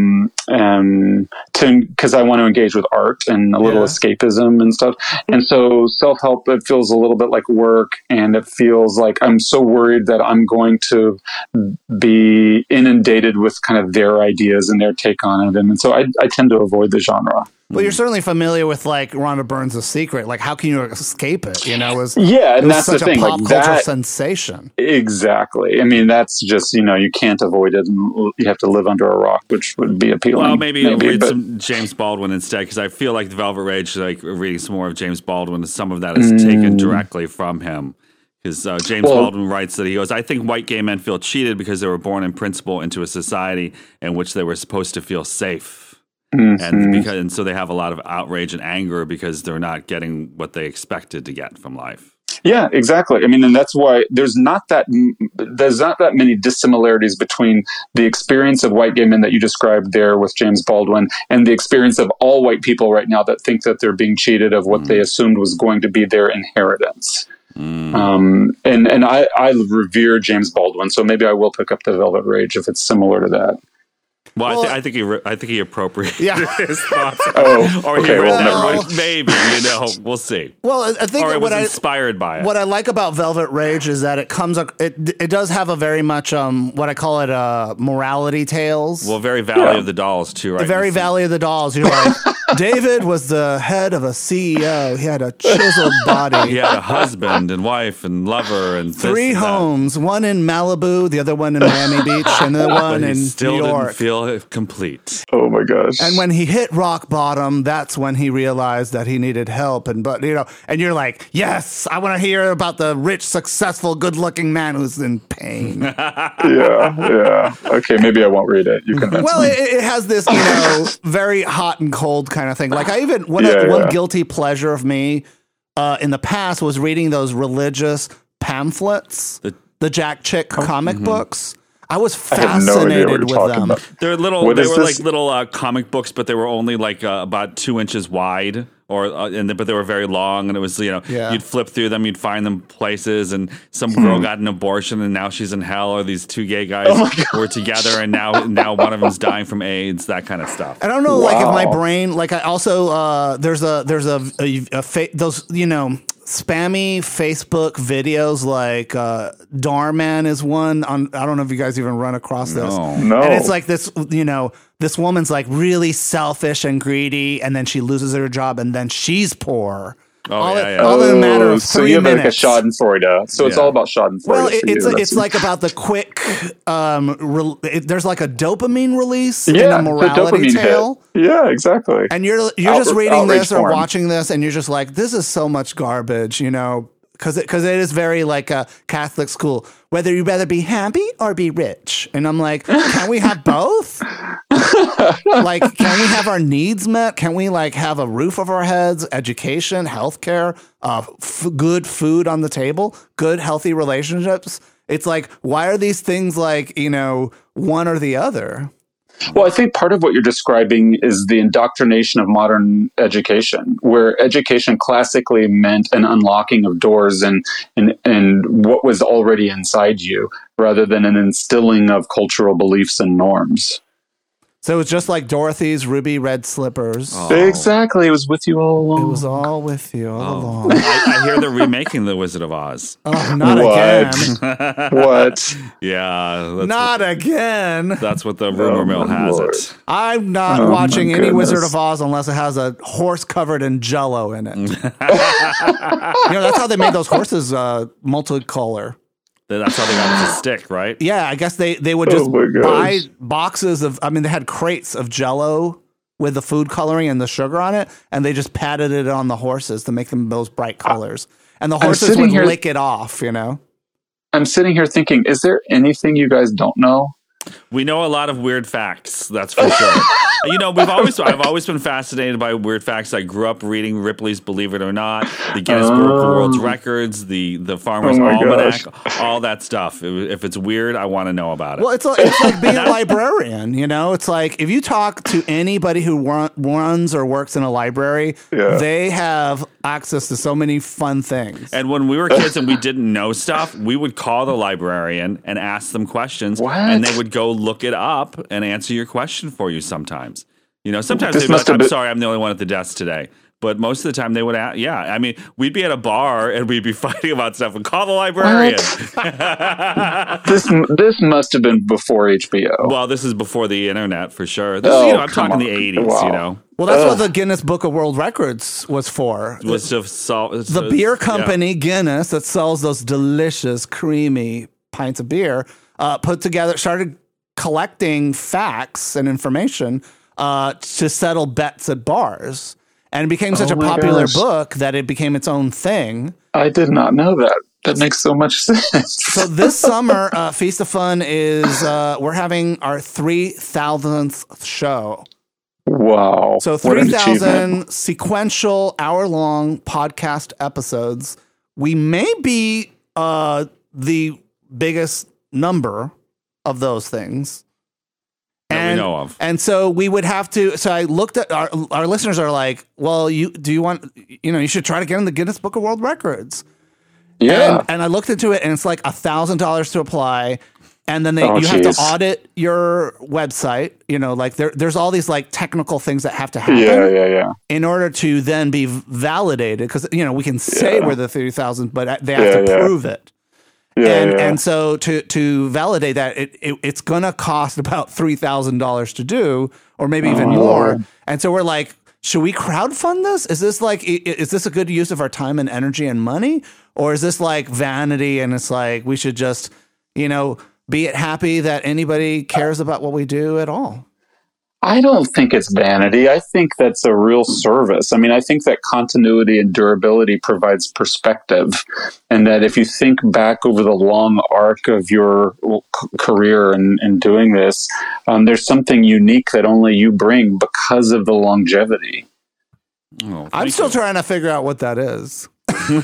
because I want to engage with art and a little escapism and stuff. And so self-help, it feels a little bit like work, and it feels like I'm so worried that I'm going to be inundated with kind of their ideas and their take on it. And so I tend to avoid the genre. Well, you're certainly familiar with like Rhonda Burns' Secret. Like, how can you escape it? And that's such the thing. A pop culture sensation. Exactly. That's just you can't avoid it, and you have to live under a rock, which would be appealing. Well, maybe read some James Baldwin instead, because I feel like the Velvet Rage, like reading some more of James Baldwin, some of that is taken directly from him. Because James Baldwin writes that he goes, I think white gay men feel cheated because they were born in principle into a society in which they were supposed to feel safe. And so they have a lot of outrage and anger because they're not getting what they expected to get from life. Yeah, exactly. And that's why there's not that many dissimilarities between the experience of white gay men that you described there with James Baldwin and the experience of all white people right now that think that they're being cheated of what they assumed was going to be their inheritance. And I revere James Baldwin, so maybe I will pick up the Velvet Rage if it's similar to that. Well, I think he appropriated his thoughts. Or okay, never mind. Maybe, we'll see. Well, I think or inspired by it. What I like about Velvet Rage is that it does have a very much what I call it morality tales. Well, very Valley of the Dolls too, right? The very Valley of the Dolls. You're like, David was the head of a CEO. He had a chiseled body. He had a husband and wife and lover and 3 homes, one in Malibu, the other one in Miami Beach, and the one in New York. Didn't feel all complete. Oh my gosh. And when he hit rock bottom, that's when he realized that he needed help. And you're like, yes, I want to hear about the rich, successful, good-looking man who's in pain. Yeah. Okay, maybe I won't read it. You can. Well, it has this, very hot and cold kind of thing. Like one guilty pleasure of me in the past was reading those religious pamphlets, the Jack Chick comic books. I was fascinated with them. They're little. They were like little comic books, but they were only like about 2 inches wide, but they were very long. And it was you'd flip through them, you'd find them places, and some girl got an abortion, and now she's in hell. Or these two gay guys were together, and now one of them's dying from AIDS. That kind of stuff. I don't know, like if my brain, like I also there's those spammy Facebook videos, like Darman is one on. I don't know if you guys even run across this. No. And it's like this, this woman's like really selfish and greedy, and then she loses her job, and then she's poor. All in a matter of 3 minutes. So you have like a Schadenfreude. So it's all about Schadenfreude. Well, it's like about the quick. There's like a dopamine release in a morality tale. Hit. Yeah, exactly. And you're just reading this or watching this, and you're just like, this is so much garbage, because it is very like a Catholic school. Whether you rather be happy or be rich, and I'm like, can we have both? Like, can we have our needs met? Can we like have a roof over our heads, education, healthcare, good food on the table, good healthy relationships? It's like, why are these things like one or the other? Well, I think part of what you're describing is the indoctrination of modern education, where education classically meant an unlocking of doors and what was already inside you, rather than an instilling of cultural beliefs and norms. So it's just like Dorothy's ruby red slippers. Oh. Exactly. It was with you all along. It was all with you all along. I hear they're remaking The Wizard of Oz. Oh, not again. What? Yeah. Not again. That's what the rumor mill has it. I'm not watching any Wizard of Oz unless it has a horse covered in Jell-O in it. That's how they made those horses multicolor. That's how they got it to stick, right? Yeah, I guess they would just buy boxes of, they had crates of Jell-O with the food coloring and the sugar on it, and they just patted it on the horses to make them those bright colors. And the horses would lick it off, I'm sitting here thinking, is there anything you guys don't know? We know a lot of weird facts, that's for sure. I've always been fascinated by weird facts. I grew up reading Ripley's Believe It or Not, the Guinness Book of World Records, the Farmer's Almanac, all that stuff. If it's weird, I want to know about it. Well, it's like being a librarian, It's like if you talk to anybody who runs or works in a library, they have access to so many fun things. And when we were kids and we didn't know stuff, we would call the librarian and ask them questions, and they would go look it up and answer your question for you sometimes. Sometimes they'd be like, I'm sorry, I'm the only one at the desk today. But most of the time they would we'd be at a bar and we'd be fighting about stuff and call the librarian. This must have been before HBO. Well, this is before the internet for sure. I'm talking the 80s, Wow. Well, that's what the Guinness Book of World Records was for. Was to the beer company Guinness that sells those delicious, creamy pints of beer started collecting facts and information to settle bets at bars. And it became such a popular book that it became its own thing. I did not know that. That makes so much sense. So this summer, Feast of Fun is, we're having our 3,000th show. Wow. So 3,000 sequential hour-long podcast episodes. We may be the biggest number of those things. That we know of. And so we would have to, so I looked at, our listeners are like, well, you should try to get in the Guinness Book of World Records. Yeah. And I looked into it and it's like $1,000 to apply. And then you have to audit your website, there's all these like technical things that have to happen. Yeah. In order to then be validated. Cause we can say we're the 3,000, but they have to prove it. And so to validate that, it's going to cost about $3,000 to do, or maybe even more. And so we're like, should we crowdfund this? Is this a good use of our time and energy and money? Or is this like vanity and it's like we should just, be happy that anybody cares about what we do at all? I don't think it's vanity. I think that's a real service. I mean, I think that continuity and durability provides perspective. And that if you think back over the long arc of your career in doing this, there's something unique that only you bring because of the longevity. Oh, I'm still trying to figure out what that is. You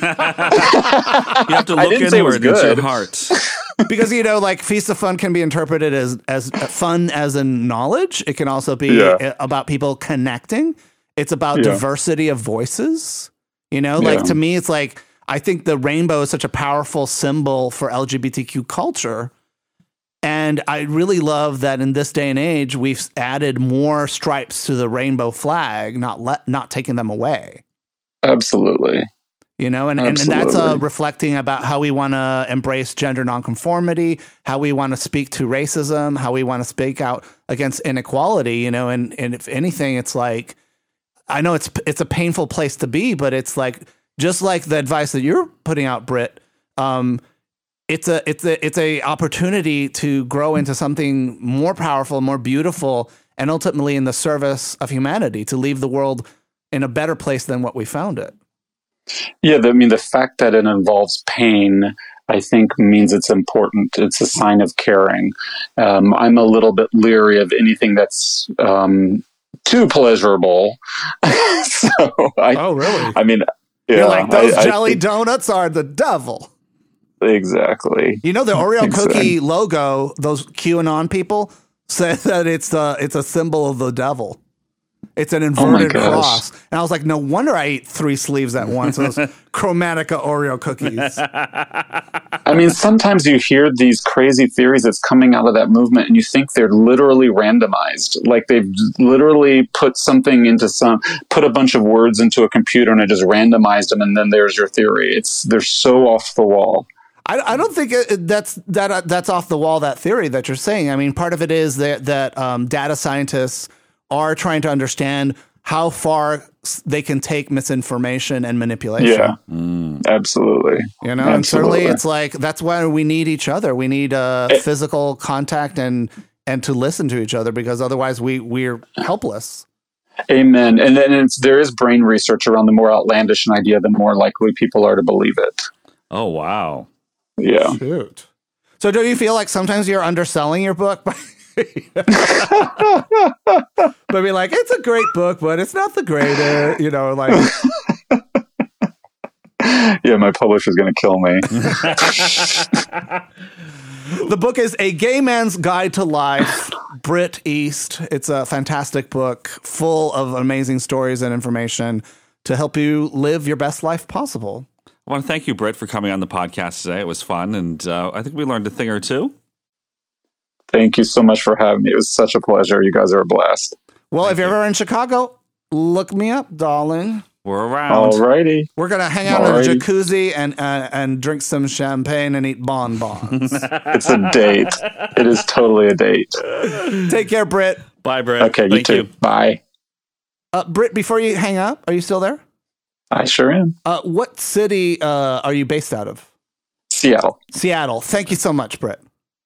have to look inward into your heart. Because, like Feast of Fun can be interpreted as fun as in knowledge. It can also be about people connecting. It's about diversity of voices. To me, it's like, I think the rainbow is such a powerful symbol for LGBTQ culture. And I really love that in this day and age, we've added more stripes to the rainbow flag, not taking them away. Absolutely. And that's reflecting about how we want to embrace gender nonconformity, how we want to speak to racism, how we want to speak out against inequality, and if anything, it's like, I know it's a painful place to be, but it's like, just like the advice that you're putting out, Britt, it's a opportunity to grow into something more powerful, more beautiful, and ultimately in the service of humanity, to leave the world in a better place than what we found it. Yeah, the fact that it involves pain, I think, means it's important. It's a sign of caring. I'm a little bit leery of anything that's too pleasurable. Oh, really? I mean, yeah, you're like, those jelly donuts are the devil. Exactly. The Oreo cookie logo, those QAnon people say that it's a symbol of the devil. It's an inverted cross. And I was like, no wonder I ate 3 sleeves at once of those Chromatica Oreo cookies. I mean, sometimes you hear these crazy theories that's coming out of that movement and you think they're literally randomized. Like they've literally put a bunch of words into a computer and it just randomized them, and then there's your theory. They're so off the wall. I don't think that's off the wall, that theory that you're saying. I mean, part of it is that data scientists are trying to understand how far they can take misinformation and manipulation. Yeah, absolutely. And certainly it's like, that's why we need each other. We need physical contact and to listen to each other, because otherwise we're helpless. Amen. And then there is brain research around the more outlandish an idea, the more likely people are to believe it. Oh, wow. Yeah. Shoot. So do you feel like sometimes you're underselling your book? But be like, it's a great book, but it's not the greatest, Yeah, my publisher's going to kill me. The book is A Gay Man's Guide to Life, Britt East. It's a fantastic book full of amazing stories and information to help you live your best life possible. I want to thank you, Britt, for coming on the podcast today. It was fun, and I think we learned a thing or two. Thank you so much for having me. It was such a pleasure. You guys are a blast. Well, if you're ever in Chicago, look me up, darling. We're around. All righty. We're going to hang out in a jacuzzi and drink some champagne and eat bonbons. It's a date. It is totally a date. Take care, Britt. Bye, Britt. Okay, you too. Bye. Britt, before you hang up, are you still there? I sure am. What city are you based out of? Seattle. Seattle. Thank you so much, Britt.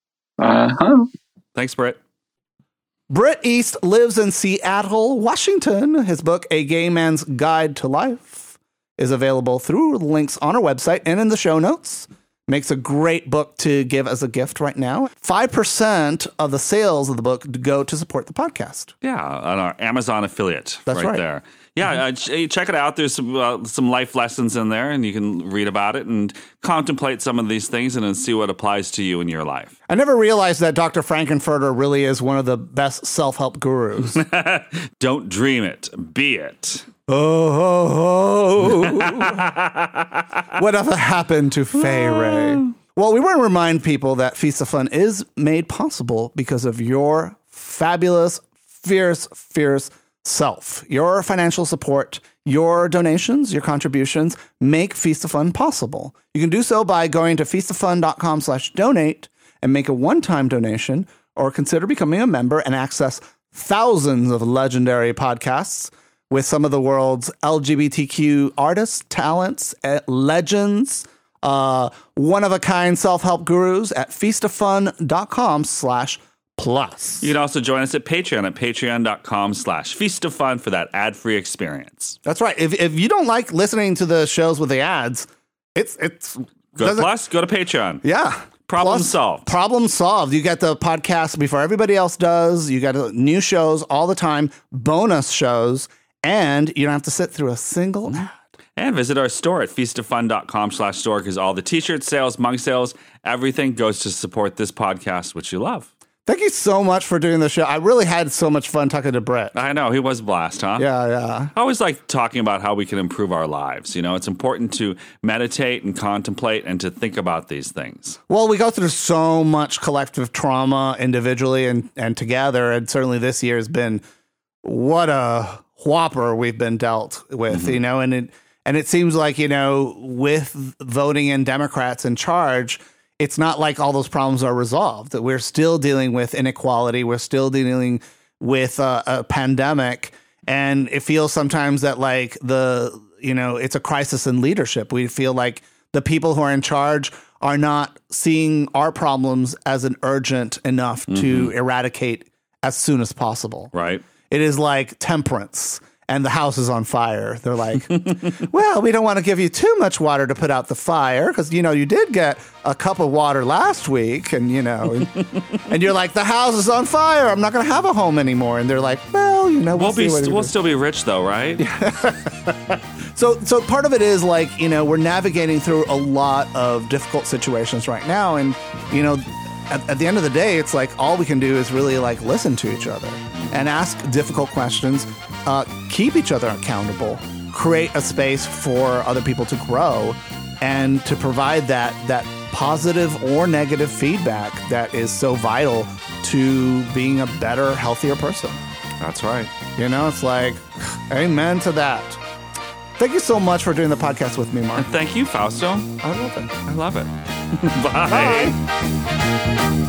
Thanks, Britt. Britt East lives in Seattle, Washington. His book, A Gay Man's Guide to Life, is available through links on our website and in the show notes. Makes a great book to give as a gift right now. 5% of the sales of the book go to support the podcast. Yeah, on our Amazon affiliate. That's right. There. Yeah, check it out. There's some life lessons in there, and you can read about it and contemplate some of these things and then see what applies to you in your life. I never realized that Dr. Frankenfurter really is one of the best self-help gurus. Don't dream it. Be it. Oh. Whatever happened to Fay Ray? Well, we want to remind people that Feast of Fun is made possible because of your fabulous, fierce self. Your financial support, your donations, your contributions make Feast of Fun possible. You can do so by going to feastoffun.com/donate and make a one-time donation, or consider becoming a member and access thousands of legendary podcasts with some of the world's LGBTQ artists, talents, legends, one-of-a-kind self-help gurus at feastoffun.com/podcast. Plus. You can also join us at Patreon at patreon.com/feastoffun for that ad-free experience. That's right. If you don't like listening to the shows with the ads, it's Go to Plus, go to Patreon. Yeah. Problem solved. Problem solved. You get the podcast before everybody else does. You get new shows all the time, bonus shows, and you don't have to sit through a single ad. And visit our store at feastoffun.com/store because all the t-shirt sales, mug sales, everything goes to support this podcast, which you love. Thank you so much for doing the show. I really had so much fun talking to Brett. I know. He was a blast, huh? Yeah. I always like talking about how we can improve our lives. You know, it's important to meditate and contemplate and to think about these things. Well, we go through so much collective trauma individually and together. And certainly this year has been what a whopper we've been dealt with, you know, and it seems like, you know, with voting in Democrats in charge, it's not like all those problems are resolved. We're still dealing with inequality. We're still dealing with a pandemic. And it feels sometimes that like it's a crisis in leadership. We feel like the people who are in charge are not seeing our problems as an urgent enough to eradicate as soon as possible. Right. It is like temperance. And the house is on fire. They're like, well, we don't want to give you too much water to put out the fire because, you know, you did get a cup of water last week. And, you know, and you're like, the house is on fire. I'm not going to have a home anymore. And they're like, well, you know, we'll still be rich, though, right? So part of it is like, you know, we're navigating through a lot of difficult situations right now. And, you know, at the end of the day, it's like all we can do is really like listen to each other and ask difficult questions, keep each other accountable, create a space for other people to grow, and to provide that positive or negative feedback that is so vital to being a better, healthier person. That's right. You know, it's like, amen to that. Thank you so much for doing the podcast with me, Mark. And thank you, Fausto. I love it. I love it. Bye. Bye.